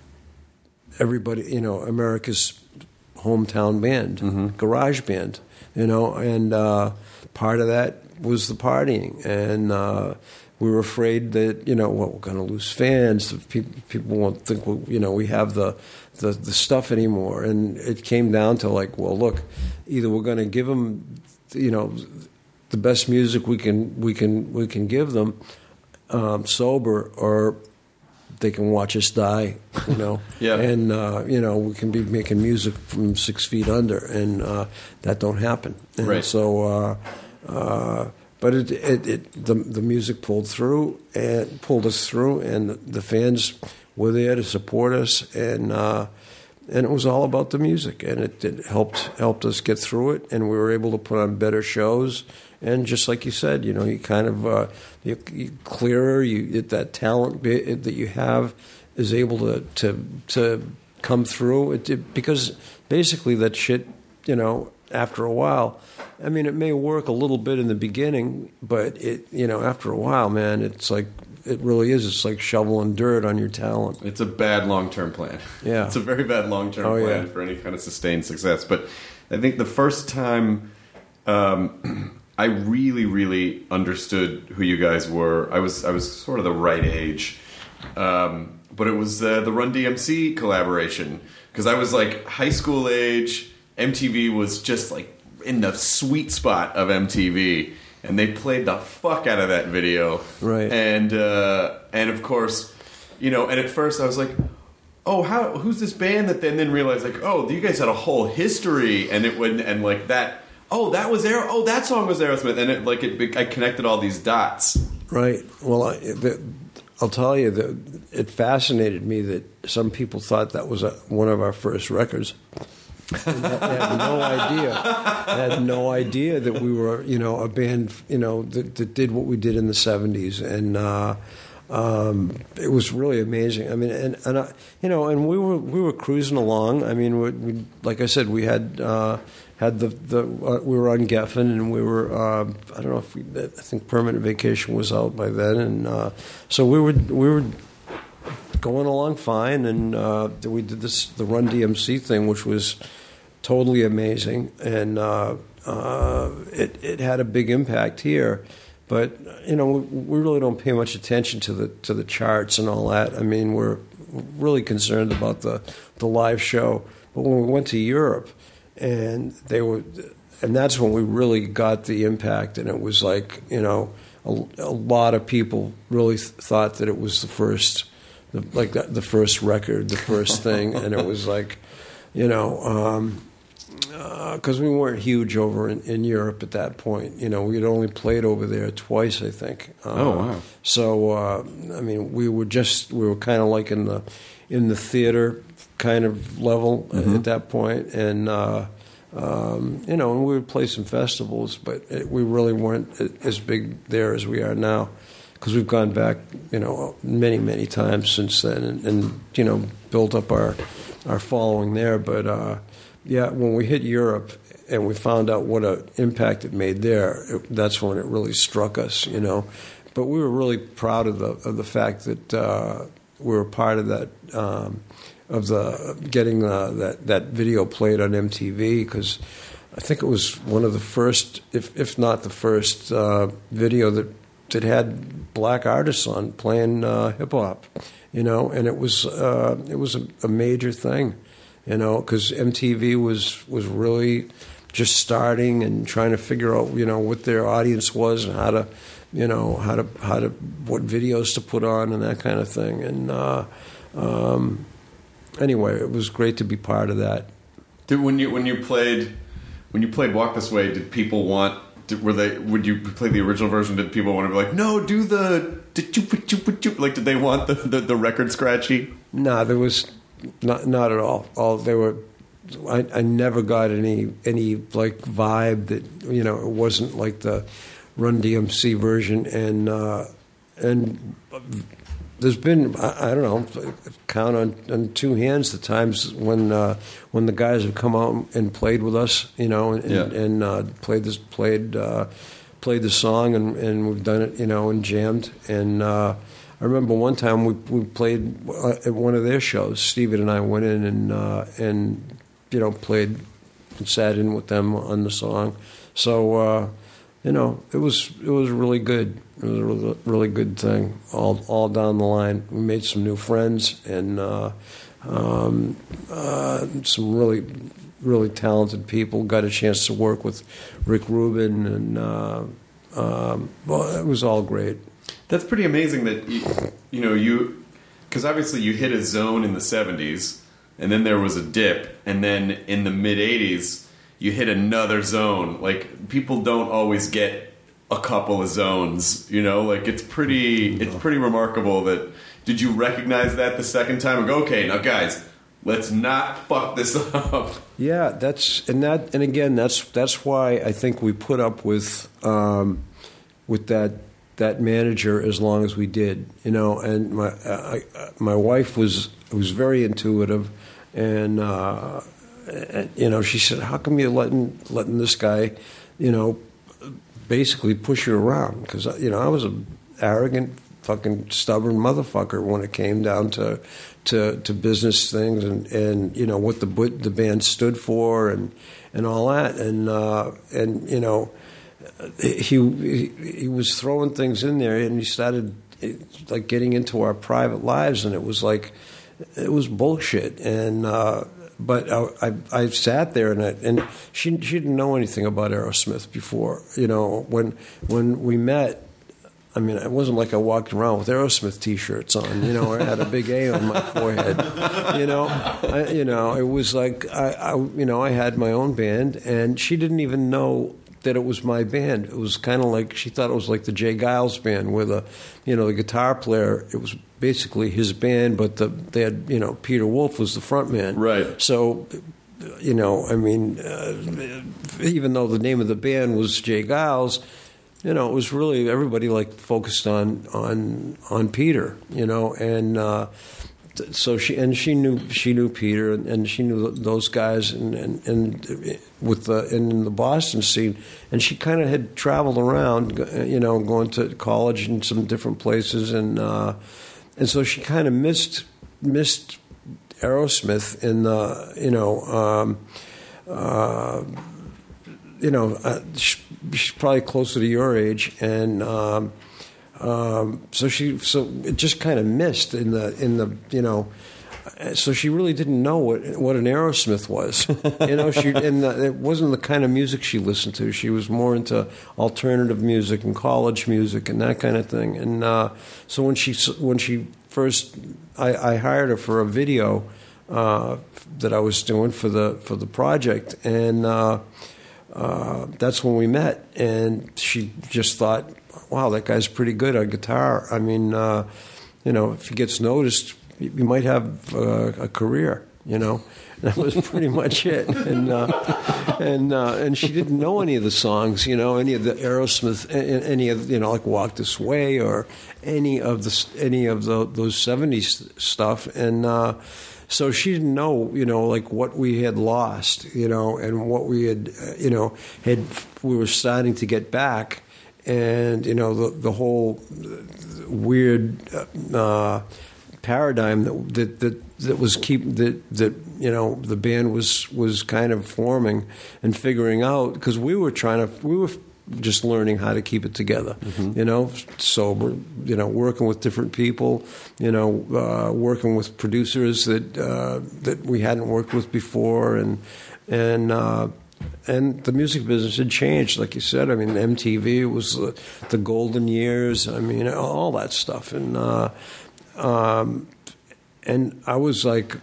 everybody, you know, America's hometown band, mm-hmm. garage band, you know, and uh, part of that was the partying. And uh, we were afraid that, you know, well, we're going to lose fans. People, people won't think, we, you know, we have the, the, the stuff anymore. And it came down to like, well, look, either we're going to give them, you know, the best music we can we can we can give them um, sober, or they can watch us die, you know. Yeah. And uh, you know, we can be making music from six feet under, and uh, that don't happen. And right. So, uh, uh, but it, it, it the the music pulled through and pulled us through, and the fans were there to support us, and. Uh, And it was all about the music, and it, it helped helped us get through it, and we were able to put on better shows. And just like you said, you know, you kind of uh, you, you clearer. You that talent that you have is able to to, to come through. It, it, because basically that shit, you know, after a while, I mean, it may work a little bit in the beginning, but it, you know, after a while, man, it's like. It really is. It's like shoveling dirt on your talent. It's a bad long-term plan. Yeah. It's a very bad long-term oh, plan yeah. for any kind of sustained success. But I think the first time um, I really, really understood who you guys were, I was I was sort of the right age. Um, but it was uh, the Run D M C collaboration. Because I was like high school age. M T V was just like in the sweet spot of M T V. And they played the fuck out of that video, right? And uh, and of course, you know. And at first, I was like, "Oh, how? Who's this band?" That then then realized, like, "Oh, you guys had a whole history." And it would and like that. Oh, that was Aer. Oh, that song was Aerosmith. And it like it, I connected all these dots. Right. Well, I, the, I'll tell you that it fascinated me that some people thought that was a, one of our first records. And I had no idea. I had no idea that we were, you know, a band, you know, that, that did what we did in the seventies, and uh, um, it was really amazing. I mean, and, and I, you know, and we were we were cruising along. I mean, we, we like I said, we had uh, had the the uh, we were on Geffen, and we were uh, I don't know if we I think Permanent Vacation was out by then, and uh, so we were we were. going along fine, and uh, we did this the Run D M C thing, which was totally amazing, and uh, uh, it it had a big impact here. But you know, we, we really don't pay much attention to the to the charts and all that. I mean, we're really concerned about the the live show. But when we went to Europe, and they were, and that's when we really got the impact, and it was like, you know, a, a lot of people really th- thought that it was the first. The, like the, the first record, the first thing, and it was like, you know, because um, uh, we weren't huge over in, in Europe at that point. You know, we had only played over there twice, I think. Uh, oh wow! So uh, I mean, we were just we were kind of like in the in the theater kind of level mm-hmm. at that point, and uh, um, you know, and we would play some festivals, but it, we really weren't as big there as we are now. Because we've gone back, you know, many, many times since then, and, and you know, built up our our following there. But uh, yeah, when we hit Europe and we found out what an impact it made there, it, that's when it really struck us, you know. But we were really proud of the of the fact that uh, we were part of that um, of the getting uh, that that video played on M T V, because I think it was one of the first, if if not the first, uh, video that. that had black artists on playing uh, hip hop, you know, and it was uh, it was a, a major thing, you know, because M T V was was really just starting and trying to figure out, you know, what their audience was and how to, you know, how to how to what videos to put on and that kind of thing. And uh, um, anyway, it was great to be part of that. Did, when you when you played when you played Walk This Way, did people want? Did, were they? Would you play the original version? Did people want to be like, no, do the like? Did they want the, the, the record scratchy? No, there was not not at all. All they were. I, I never got any any like vibe that, you know, it wasn't like the Run D M C version. And uh, and there's been, I, I don't know, count on, on two hands the times when uh, when the guys have come out and played with us, you know, and, yeah. and, and uh, played this played uh, played the song, and, and we've done it, you know, and jammed. And uh, I remember one time we we played at one of their shows. Steven and I went in and uh, and you know, played and sat in with them on the song. So, uh, you know, it was it was really good. It was a really, really good thing all all down the line. We made some new friends and uh, um, uh, some really, really talented people. Got a chance to work with Rick Rubin, and uh, um, well, it was all great. That's pretty amazing that, you, you know, you... Because obviously you hit a zone in the seventies, and then there was a dip, and then in the mid-eighties, you hit another zone. Like, people don't always get a couple of zones, you know? Like, it's pretty it's pretty remarkable that... Did you recognize that the second time? And go, okay, now, guys, let's not fuck this up. Yeah, that's... And that, and again, that's that's why I think we put up with um, with that that manager as long as we did, you know? And my uh, I, my wife was was very intuitive. And, uh, and, you know, she said, how come you're letting, letting this guy, you know, basically push you around? Because, you know, I was an arrogant, fucking stubborn motherfucker when it came down to to, to business things and, and, you know, what the the band stood for and, and all that. And, uh, and you know, he, he he was throwing things in there, and he started, like, getting into our private lives, and it was like... It was bullshit, and uh, but I, I, I sat there and I, and she she didn't know anything about Aerosmith before. You know, when when we met, I mean, it wasn't like I walked around with Aerosmith T-shirts on. You know, I had a big A on my forehead. You know, I, you know, it was like I, I you know I had my own band, and she didn't even know that it was my band. It was kind of like, she thought it was like the Jay Giles band, where the, you know, the guitar player, it was basically his band, but the, they had, you know, Peter Wolf was the front man. Right. So, you know, I mean, uh, even though the name of the band was Jay Giles, you know, it was really, everybody like focused on on on Peter, you know, and uh, so she and she knew she knew Peter, and, and she knew those guys, and, and, and with the in the Boston scene, and she kind of had traveled around, you know, going to college in some different places, and uh, and so she kind of missed missed Aerosmith in the, you know, um, uh, you know, uh, she, she's probably closer to your age, and. Um, Um, so she, so it just kind of missed in the, in the, you know, so she really didn't know what what an Aerosmith was, you know. She and the, it wasn't the kind of music she listened to. She was more into alternative music and college music and that kind of thing. And uh, so when she when she first, I, I hired her for a video uh, that I was doing for the for the project, and uh, uh, that's when we met. And she just thought, wow, that guy's pretty good on guitar. I mean, uh, you know, if he gets noticed, you might have uh, a career, you know. And that was pretty much it. And uh, and uh, and she didn't know any of the songs, you know, any of the Aerosmith, any of, you know, like Walk This Way or any of the any of the, those seventies stuff. And uh, so she didn't know, you know, like what we had lost, you know, and what we had, you know, had we were starting to get back. And, you know, the the whole weird uh, paradigm that, that that that was keep that that you know the band was was kind of forming and figuring out, because we were trying to we were just learning how to keep it together. Mm-hmm. You know, sober. You know, working with different people. You know, uh, working with producers that uh, that we hadn't worked with before, and and. Uh, And the music business had changed, like you said. I mean, M T V was the, the golden years. I mean, all that stuff. And uh, um, and I was like,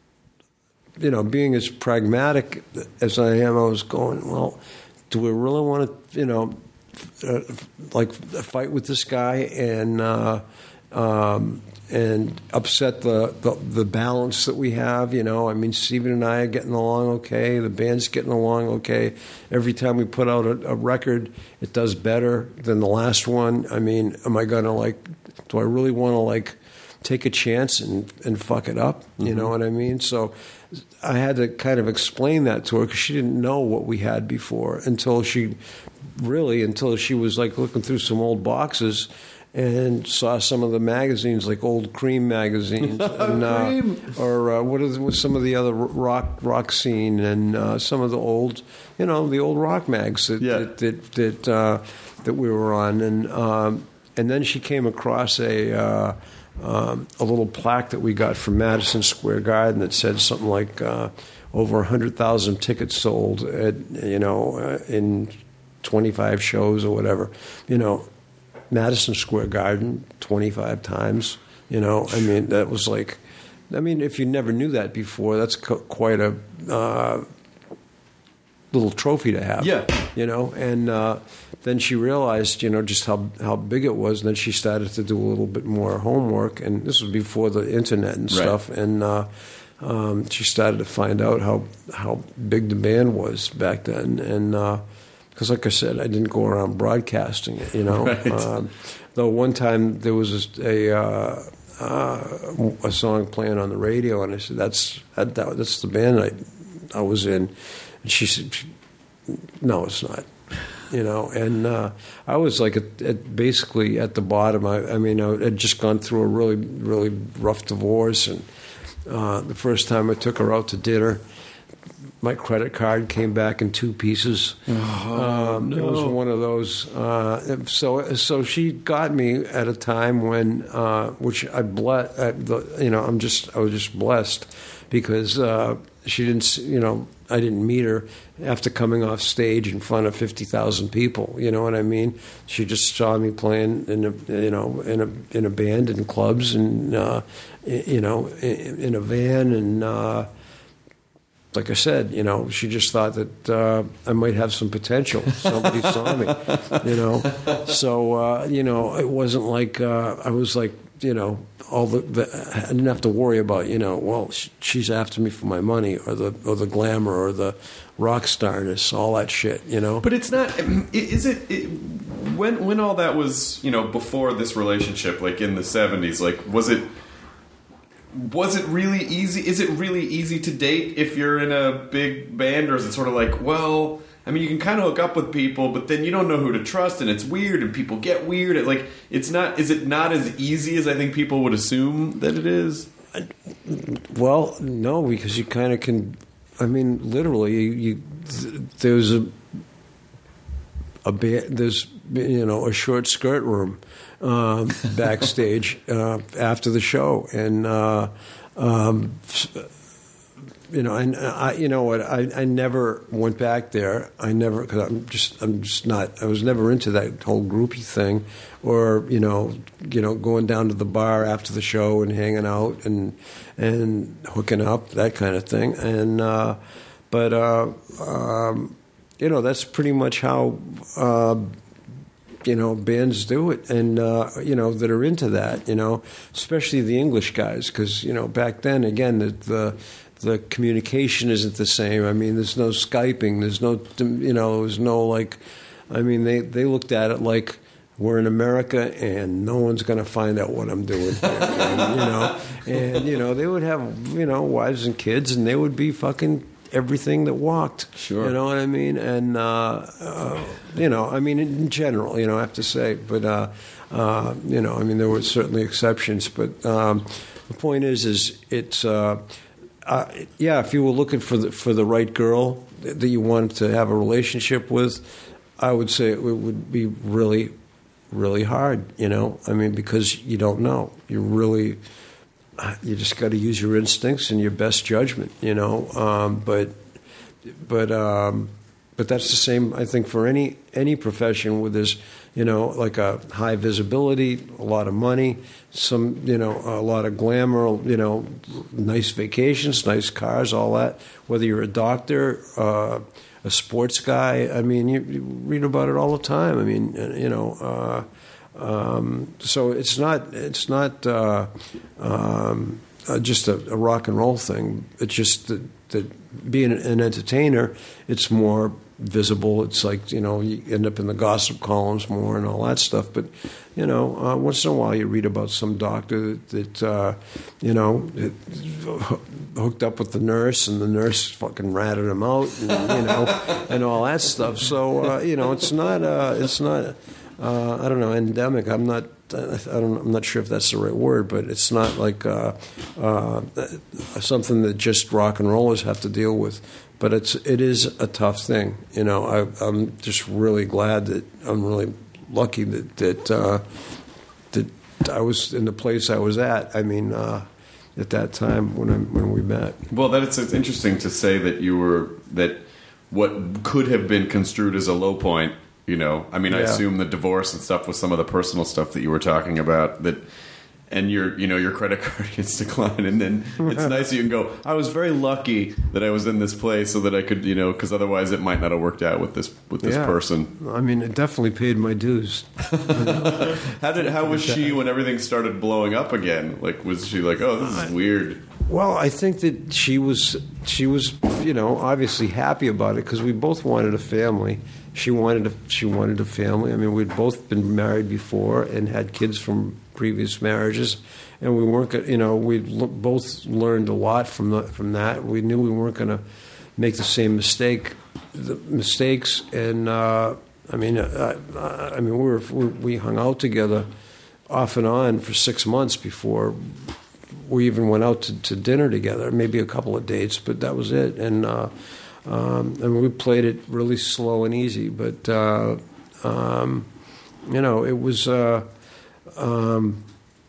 you know, being as pragmatic as I am, I was going, well, do we really want to, you know, uh, like fight with this guy and uh, um, and upset the, the the balance that we have? You know, I mean, Steven and I are getting along okay. The band's getting along okay. Every time we put out a, a record, it does better than the last one. I mean, am I going to like? Do I really want to like take a chance and and fuck it up? You mm-hmm. know what I mean? So I had to kind of explain that to her because she didn't know what we had before until she really until she was like looking through some old boxes and saw some of the magazines, like old Cream magazines, and, uh, Cream. or uh, what is some of the other rock rock scene, and uh, some of the old, you know, the old rock mags that Yeah. that that that, uh, that we were on, and um, and then she came across a uh, um, a little plaque that we got from Madison Square Garden that said something like uh, over a hundred thousand tickets sold, at, you know, uh, in twenty-five shows or whatever, you know. Madison Square Garden twenty-five times, you know. I mean, that was like, I mean, if you never knew that before, that's co- quite a uh, little trophy to have. Yeah. You know, and uh, then she realized, you know, just how how big it was, and then she started to do a little bit more homework, and this was before the internet and Right. stuff, and uh, um, she started to find out how how big the band was back then, and uh, because, like I said, I didn't go around broadcasting it, you know. Right. Um, though one time there was a uh, uh, a song playing on the radio, and I said, "That's that, that, that's the band I I was in," and she said, "No, it's not." You know, and uh, I was like at, at basically at the bottom. I, I mean, I had just gone through a really, really rough divorce, and uh, the first time I took her out to dinner, my credit card came back in two pieces. Oh, um, no. It was one of those. Uh, so, so she got me at a time when, uh, which I bless. You know, I'm just, I was just blessed because uh, she didn't. You know, I didn't meet her after coming off stage in front of fifty thousand people. You know what I mean? She just saw me playing in a, you know, in a in a band in clubs and uh, you know, in, in a van and. Uh, Like I said, you know, she just thought that uh, I might have some potential. Somebody saw me, you know. So, uh, you know, it wasn't like uh, I was like, you know, all the, the I didn't have to worry about, you know, well, sh- she's after me for my money or the or the glamour or the rock starness, all that shit, you know. But it's not. Is it, it when when all that was, you know, before this relationship, like in the seventies? Like, was it? Was it really easy? Is it really easy to date if you're in a big band, or is it sort of like, well, I mean, you can kind of hook up with people, but then you don't know who to trust, and it's weird, and people get weird. It, like, it's not. Is it not as easy as I think people would assume that it is? Well, no, because you kind of can. I mean, literally, you, you there's a a ba- there's you know a short skirt room. Um, backstage uh, after the show, and uh, um, you know, and I, you know what, I, I never went back there. I never, because I'm just, I'm just not. I was never into that whole groupie thing, or you know, you know, going down to the bar after the show and hanging out and and hooking up, that kind of thing. And uh, but uh, um, you know, that's pretty much how. Uh, You know, bands do it, and uh, you know that are into that. You know, especially the English guys, because you know back then, again, the, the the communication isn't the same. I mean, there's no Skyping, there's no, you know, there's no like. I mean, they they looked at it like we're in America, and no one's going to find out what I'm doing here, and, you know, and you know they would have you know wives and kids, and they would be fucking. Everything that walked, sure. You know what I mean, and uh, uh, you know, I mean, in general, you know, I have to say, but uh, uh, you know, I mean, there were certainly exceptions, but um, the point is, is it's uh, uh, yeah, if you were looking for the for the right girl that you wanted to have a relationship with, I would say it would be really, really hard. You know, I mean, because you don't know. You really, you just got to use your instincts and your best judgment. You know, um, but, but, um, but that's the same. I think for any any profession where there's, you know, like a high visibility, a lot of money, some, you know, a lot of glamour, you know, nice vacations, nice cars, all that. Whether you're a doctor, uh, a sports guy, I mean, you, you read about it all the time. I mean, you know, uh, um, so it's not it's not uh, um, uh, just a, a rock and roll thing. It's just that, that being an entertainer, it's more visible. It's like, you know, you end up in the gossip columns more and all that stuff. But, you know, uh, once in a while you read about some doctor that, that uh, you know, that hooked up with the nurse and the nurse fucking ratted him out, and, you know, and all that stuff. So, uh, you know, it's not, uh, it's not, uh, I don't know, endemic. I'm not, I don't, I'm not sure if that's the right word, but it's not like uh, uh, something that just rock and rollers have to deal with. But it's it is a tough thing, you know. I, I'm just really glad that I'm really lucky that that uh, that I was in the place I was at. I mean, uh, at that time when I, when we met. Well, that it's, it's interesting to say that you were that what could have been construed as a low point. You know, I mean, yeah. I assume the divorce and stuff was some of the personal stuff that you were talking about that. And your, you know, your credit card gets declined, and then it's nice that you can go, I was very lucky that I was in this place so that I could, you know, because otherwise it might not have worked out with this with this yeah. person. I mean, it definitely paid my dues. how did how was she when everything started blowing up again? Like, was she like, oh, this is weird? Well, I think that she was she was, you know, obviously happy about it because we both wanted a family. She wanted a, she wanted a family. I mean, we'd both been married before and had kids from previous marriages, and we weren't, you know, we both learned a lot from the, from that. We knew we weren't going to make the same mistake, the mistakes, and uh, I mean, I, I mean, we were we hung out together off and on for six months before we even went out to, to dinner together. Maybe a couple of dates, but that was it. And uh, um, and we played it really slow and easy, but uh, um, you know, it was. Uh, Um,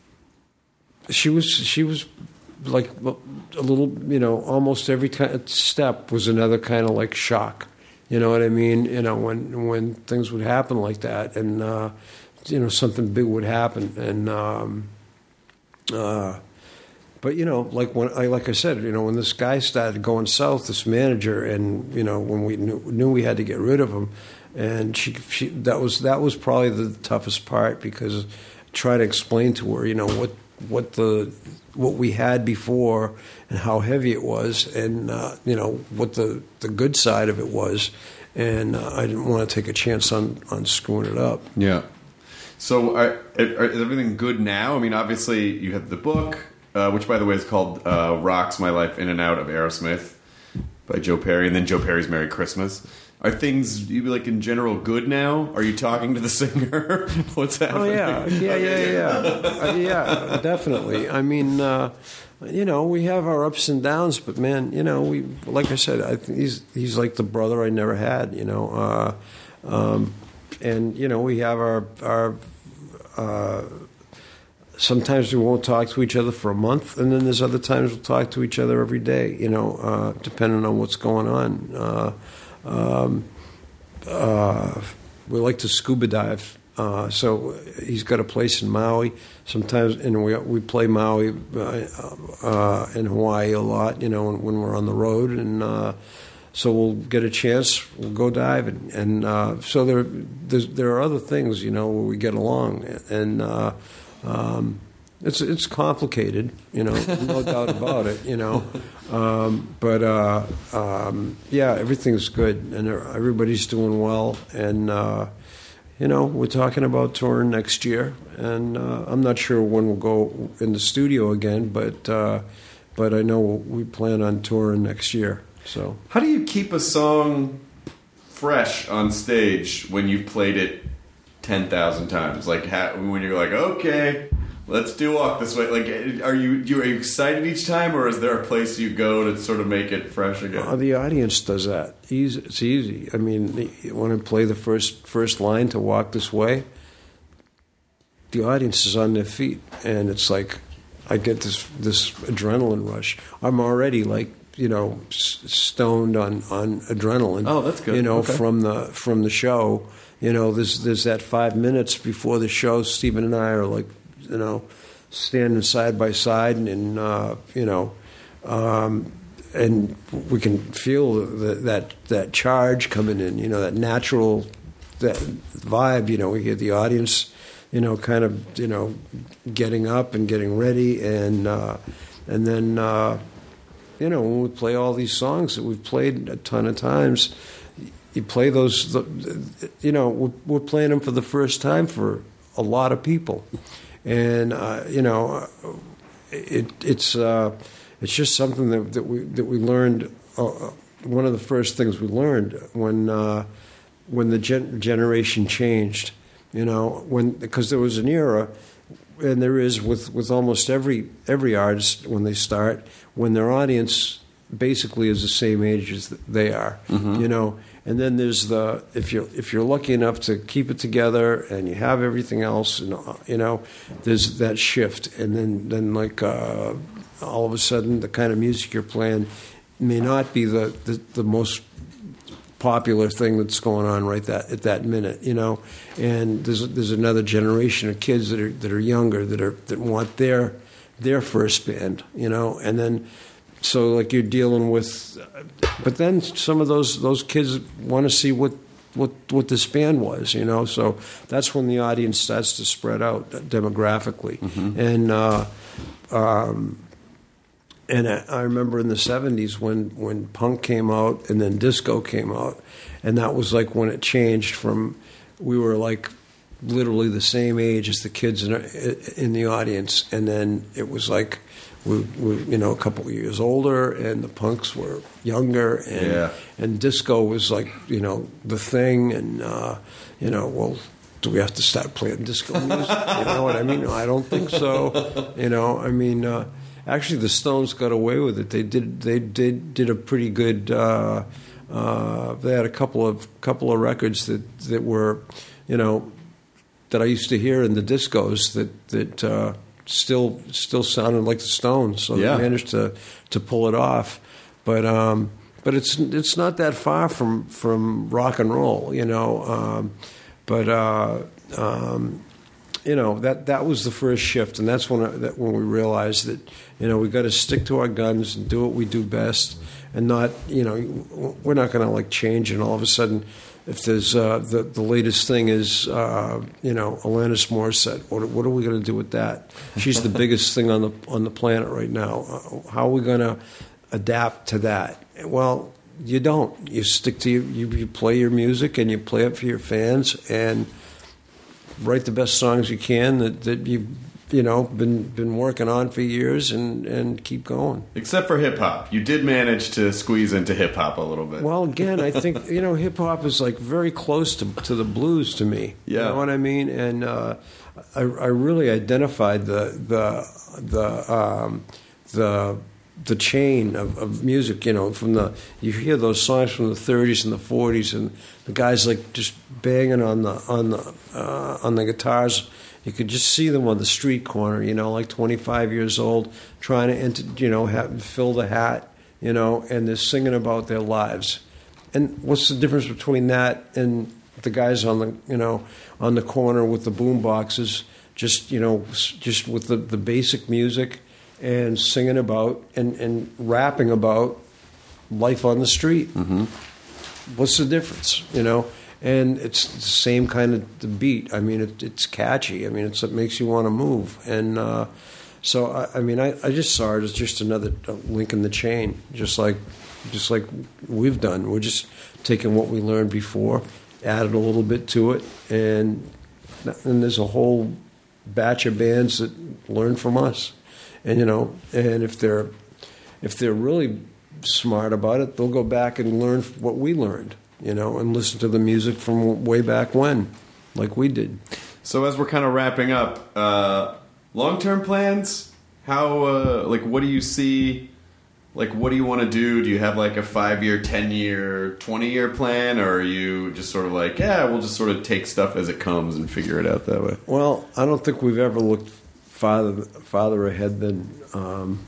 she was she was like a little, you know, almost every kind of step was another kind of like shock. You know what I mean? You know, when when things would happen like that, and uh, you know, something big would happen, and um, uh, but you know, like when I like I said, you know, when this guy started going south, this manager, and you know, when we knew, knew we had to get rid of him, and she, she that was that was probably the toughest part because. Try to explain to her, you know, what what the what we had before and how heavy it was, and uh, you know what the, the good side of it was, and uh, I didn't want to take a chance on, on screwing it up. Yeah. So, are, are, is everything good now? I mean, obviously, you have the book, uh, which, by the way, is called uh, "Rocks My Life In and Out of Aerosmith" by Joe Perry, and then Joe Perry's "Merry Christmas." Are things, you like in general, good now? Are you talking to the singer? What's happening? Oh yeah, yeah, yeah, yeah, uh, yeah, definitely. I mean, uh, you know, we have our ups and downs, but man, you know, we like I said, I think he's he's like the brother I never had. You know, uh, um, and you know, we have our our. Uh, sometimes we won't talk to each other for a month, and then there's other times we'll talk to each other every day. You know, uh, depending on what's going on. Uh, Um, uh, we like to scuba dive, uh, so he's got a place in Maui. Sometimes, and we we play Maui uh, uh, in Hawaii a lot. You know, when, when we're on the road, and uh, so we'll get a chance, we'll go dive, and, and uh, so there there are other things, you know, where we get along, and uh, um, it's it's complicated, you know, no doubt about it, you know. Um, but uh, um, yeah, everything's good, and everybody's doing well, and uh, you know, we're talking about touring next year, and uh, I'm not sure when we'll go in the studio again, but uh, but I know we plan on touring next year. So, how do you keep a song fresh on stage when you've played it ten thousand times? Like how, when you're like, okay. Let's do Walk This Way. Like, are you, you are you excited each time, or is there a place you go to sort of make it fresh again? Uh, the audience does that. Easy, it's easy. I mean, when I play the first first line to Walk This Way, the audience is on their feet, and it's like I get this this adrenaline rush. I'm already like you know s- stoned on, on adrenaline. Oh, that's good. You know, okay. from the from the show. You know, there's there's that five minutes before the show. Stephen and I are like. You know, standing side by side, and, and uh, you know, um, and we can feel the, that that charge coming in. You know, that natural that vibe. You know, we get the audience, you know, kind of you know, getting up and getting ready, and uh, and then uh, you know, when we play all these songs that we've played a ton of times, you play those. You know, we're, we're playing them for the first time for a lot of people. And uh, you know, it, it's uh, it's just something that, that we that we learned. Uh, one of the first things we learned when uh, when the gen- generation changed. You know, when because there was an era, and there is with, with almost every every artist when they start, when their audience basically is the same age as they are. Mm-hmm. You know. And then there's the if you're if you're lucky enough to keep it together and you have everything else, and you know, there's that shift, and then then like uh, all of a sudden the kind of music you're playing may not be the, the, the most popular thing that's going on right that at that minute, you know. And there's there's another generation of kids that are that are younger that are that want their their first band, you know, and then. So, like you're dealing with, but then some of those those kids want to see what, what what this band was, you know. So that's when the audience starts to spread out demographically, mm-hmm. and uh, um, and I, I remember in the seventies when when punk came out and then disco came out, and that was like when it changed from we were like literally the same age as the kids in in the audience, and then it was like. We were, you know, a couple of years older, and the punks were younger, and yeah. and disco was like, you know, the thing, and uh, you know, well, do we have to start playing disco music? You know what I mean? I don't think so. You know, I mean, uh, actually, the Stones got away with it. They did, they did, did a pretty good. Uh, uh, they had a couple of couple of records that that were, you know, that I used to hear in the discos that that. Uh, Still, still sounded like the Stones, so yeah. they managed to, to pull it off. But um, but it's it's not that far from, from rock and roll, you know. Um, but uh, um, you know that that was the first shift, and that's when I, that when we realized that you know we got to stick to our guns and do what we do best, and not you know we're not going to like change and all of a sudden. If there's uh, the the latest thing is uh, you know Alanis Morissette, what, what are we going to do with that? She's the biggest thing on the on the planet right now. Uh, how are we going to adapt to that? Well, you don't. You stick to your, you you play your music and you play it for your fans and write the best songs you can that that you you know been been working on for years and, and keep going. Except for hip hop, you did manage to squeeze into hip hop a little bit. Well, again, I think you know hip hop is like very close to to the blues to me. Yeah, you know what I mean. And uh, I I really identified the the the um, the the chain of, of music. You know, from the you hear those songs from the thirties and the forties, and the guys like just banging on the on the uh, on the guitars. You could just see them on the street corner, you know, like twenty-five years old, trying to, enter, you know, have, fill the hat, you know, and they're singing about their lives. And what's the difference between that and the guys on the, you know, on the corner with the boom boxes, just, you know, just with the, the basic music and singing about and, and rapping about life on the street? Mm-hmm. What's the difference, you know? And it's the same kind of the beat. I mean, it, it's catchy. I mean, it's, it makes you want to move. And uh, so, I, I mean, I, I just saw it as just another link in the chain, just like just like we've done. We're just taking what we learned before, added a little bit to it, and and there's a whole batch of bands that learn from us. And you know, and if they're if they're really smart about it, they'll go back and learn what we learned. You know, and listen to the music from way back when, like we did. So as we're kind of wrapping up, uh, long-term plans? How, uh, like, what do you see? Like, what do you want to do? Do you have, like, a five-year, ten-year, twenty-year plan? Or are you just sort of like, yeah, we'll just sort of take stuff as it comes and figure it out that way? Well, I don't think we've ever looked farther farther ahead than um,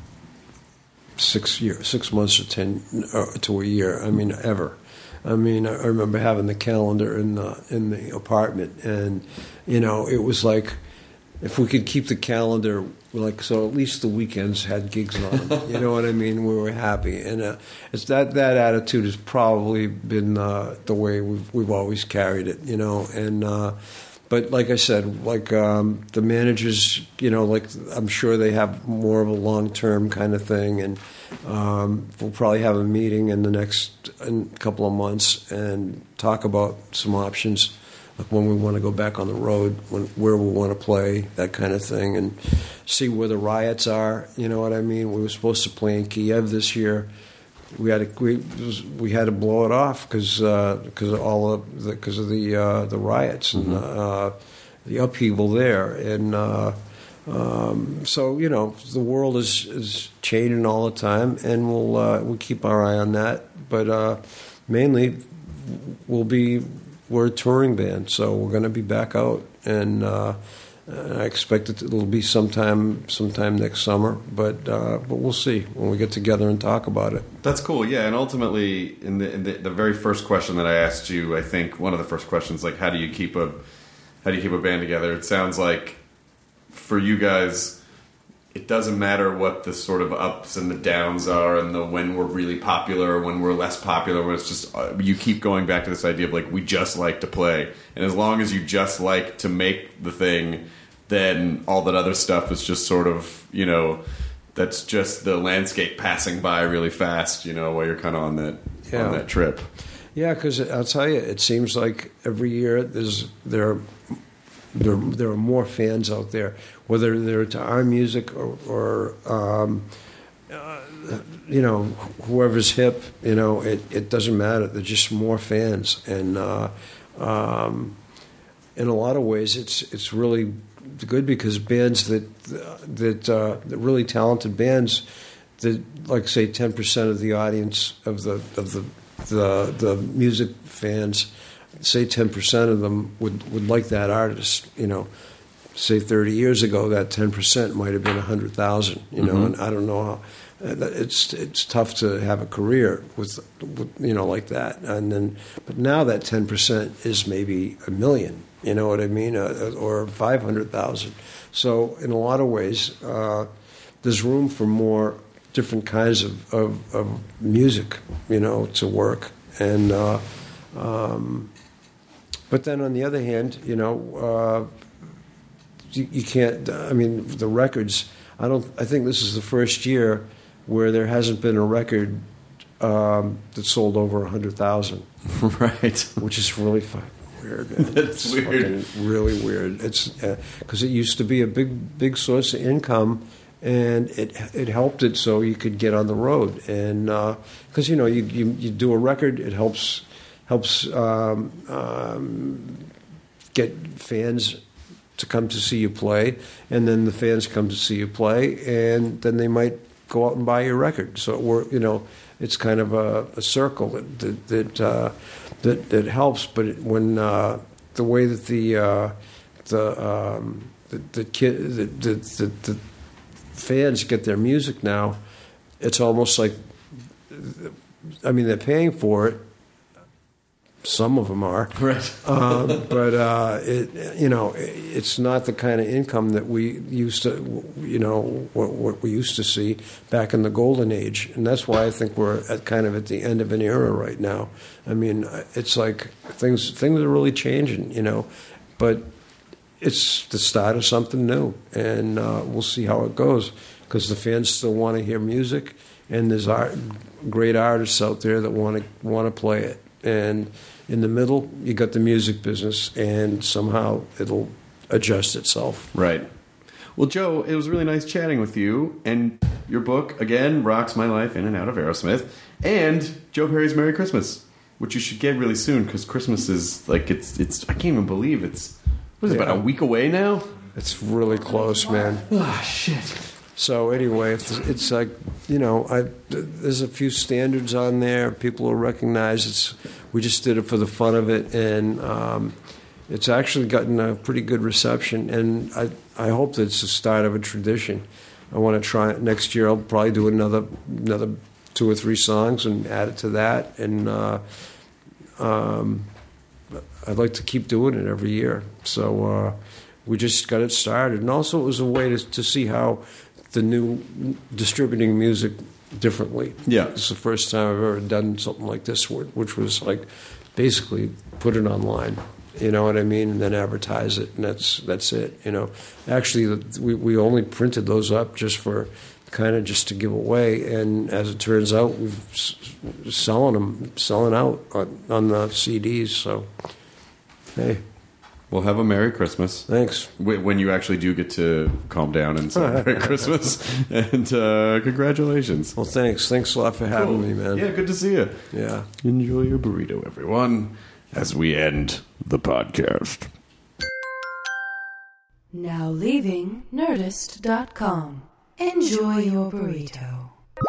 six years, six months or ten uh, to a year. I mean, ever. I mean, I remember having the calendar in the in the apartment, and you know, it was like if we could keep the calendar like so, at least the weekends had gigs on them. You know what I mean? We were happy, and uh, it's that that attitude has probably been uh, the way we've we've always carried it. You know, and. Uh, But like I said, like um, the managers, you know, like I'm sure they have more of a long-term kind of thing, and um, we'll probably have a meeting in the next in a couple of months and talk about some options, like when we want to go back on the road, when, where we want to play, that kind of thing, and see where the riots are. You know what I mean? We were supposed to play in Kiev this year. We had to we, we had to blow it off because because uh, of all of because of the uh, the riots and Mm-hmm. uh, the upheaval there, and uh, um, so you know the world is, is changing all the time, and we'll uh, we'll keep our eye on that. But uh, mainly, we'll be we're a touring band, so we're going to be back out, and uh, I expect it it'll be sometime sometime next summer, but uh, but we'll see when we get together and talk about it. That's cool, yeah. And ultimately, in the, in the the very first question that I asked you, I think one of the first questions, like, how do you keep a how do you keep a band together? It sounds like for you guys, it doesn't matter what the sort of ups and the downs are, and the when we're really popular, when we're less popular. When it's just uh, you keep going back to this idea of like we just like to play, and as long as you just like to make the thing, then all that other stuff is just sort of, you know, that's just the landscape passing by really fast, you know, while you're kind of on that Yeah. on that trip. Yeah, because I'll tell you, it seems like every year there's there are, there there are more fans out there, whether they're to our music or, or um, uh, you know, whoever's hip. You know, it, it doesn't matter. There's just more fans, and uh, um, in a lot of ways, it's it's really good because bands that that uh, that really talented bands that, like, say ten percent of the audience of the of the the the music fans, say ten percent of them would, would like that artist. You know, say thirty years ago, that ten percent might have been a hundred thousand. You know, mm-hmm. and I don't know how. It's it's tough to have a career with, with you know like that, and then but now that ten percent is maybe a million. You know what I mean, uh, or five hundred thousand. So in a lot of ways, uh, there's room for more different kinds of, of, of music, you know, to work. And uh, um, but then on the other hand, you know, uh, you, you can't. I mean, the records. I don't. I think this is the first year where there hasn't been a record um, that sold over a hundred thousand. Right. Which is really fun. Weird. That's it's weird. Really weird. It's because uh, it used to be a big, big source of income, and it it helped it so you could get on the road. And because uh, you know you, you you do a record, it helps helps um, um, get fans to come to see you play, and then the fans come to see you play, and then they might go out and buy your record. So we're you know it's kind of a, a circle that that. that uh, That, that helps, but it, when uh, the way that the uh, the, um, the the kid the, the, the, the fans get their music now, it's almost like, I mean, they're paying for it. Some of them are, right? uh, but uh, it you know it's not the kind of income that we used to you know what, what we used to see back in the golden age, and that's why I think we're at kind of at the end of an era right now. I mean, it's like things things are really changing, you know, but it's the start of something new, and uh, we'll see how it goes because the fans still want to hear music, and there's art, great artists out there that want to want to play it. And in the middle, you got the music business, and somehow it'll adjust itself. Right. Well, Joe, it was really nice chatting with you. And your book, again, rocks my life in and out of Aerosmith. And Joe Perry's Merry Christmas, which you should get really soon because Christmas is like, it's, it's, I can't even believe it's, what is it, Yeah. about a week away now? It's really close, man. Oh, shit. So anyway, it's, it's like, you know, I, there's a few standards on there. People will recognize it's. We just did it for the fun of it, and um, it's actually gotten a pretty good reception. And I, I hope that it's the start of a tradition. I want to try it next year. I'll probably do another another two or three songs and add it to that. And uh, um, I'd like to keep doing it every year. So uh, we just got it started, and also it was a way to to see how the new distributing music differently. Yeah. It's the first time I've ever done something like this, which was like basically put it online, you know what I mean, and then advertise it, and that's that's it, you know. Actually, we, we only printed those up just for kind of just to give away, and as it turns out, we've selling them, selling out on, on the C Ds, so hey. Well, have a Merry Christmas. Thanks. When you actually do get to calm down and celebrate Christmas. And uh, congratulations. Well, thanks. Thanks a lot for having Cool. me, man. Yeah, good to see you. Yeah. Enjoy your burrito, everyone, as we end the podcast. Now leaving Nerdist dot com. Enjoy your burrito.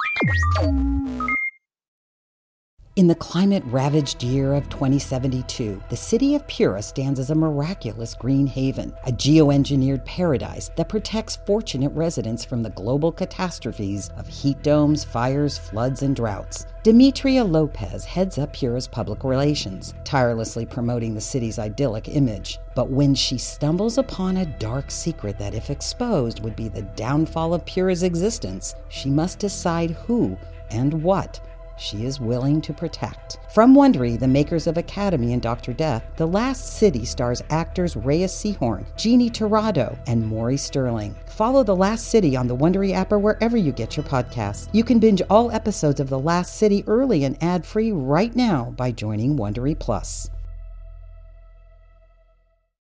In the climate-ravaged year of twenty seventy-two, the city of Pura stands as a miraculous green haven, a geoengineered paradise that protects fortunate residents from the global catastrophes of heat domes, fires, floods, and droughts. Demetria Lopez heads up Pura's public relations, tirelessly promoting the city's idyllic image. But when she stumbles upon a dark secret that, if exposed, would be the downfall of Pura's existence, she must decide who and what she is willing to protect. From Wondery, the makers of Academy and Doctor Death, The Last City stars actors Rhea Seehorn, Jeannie Torrado, and Maury Sterling. Follow The Last City on the Wondery app or wherever you get your podcasts. You can binge all episodes of The Last City early and ad-free right now by joining Wondery Plus.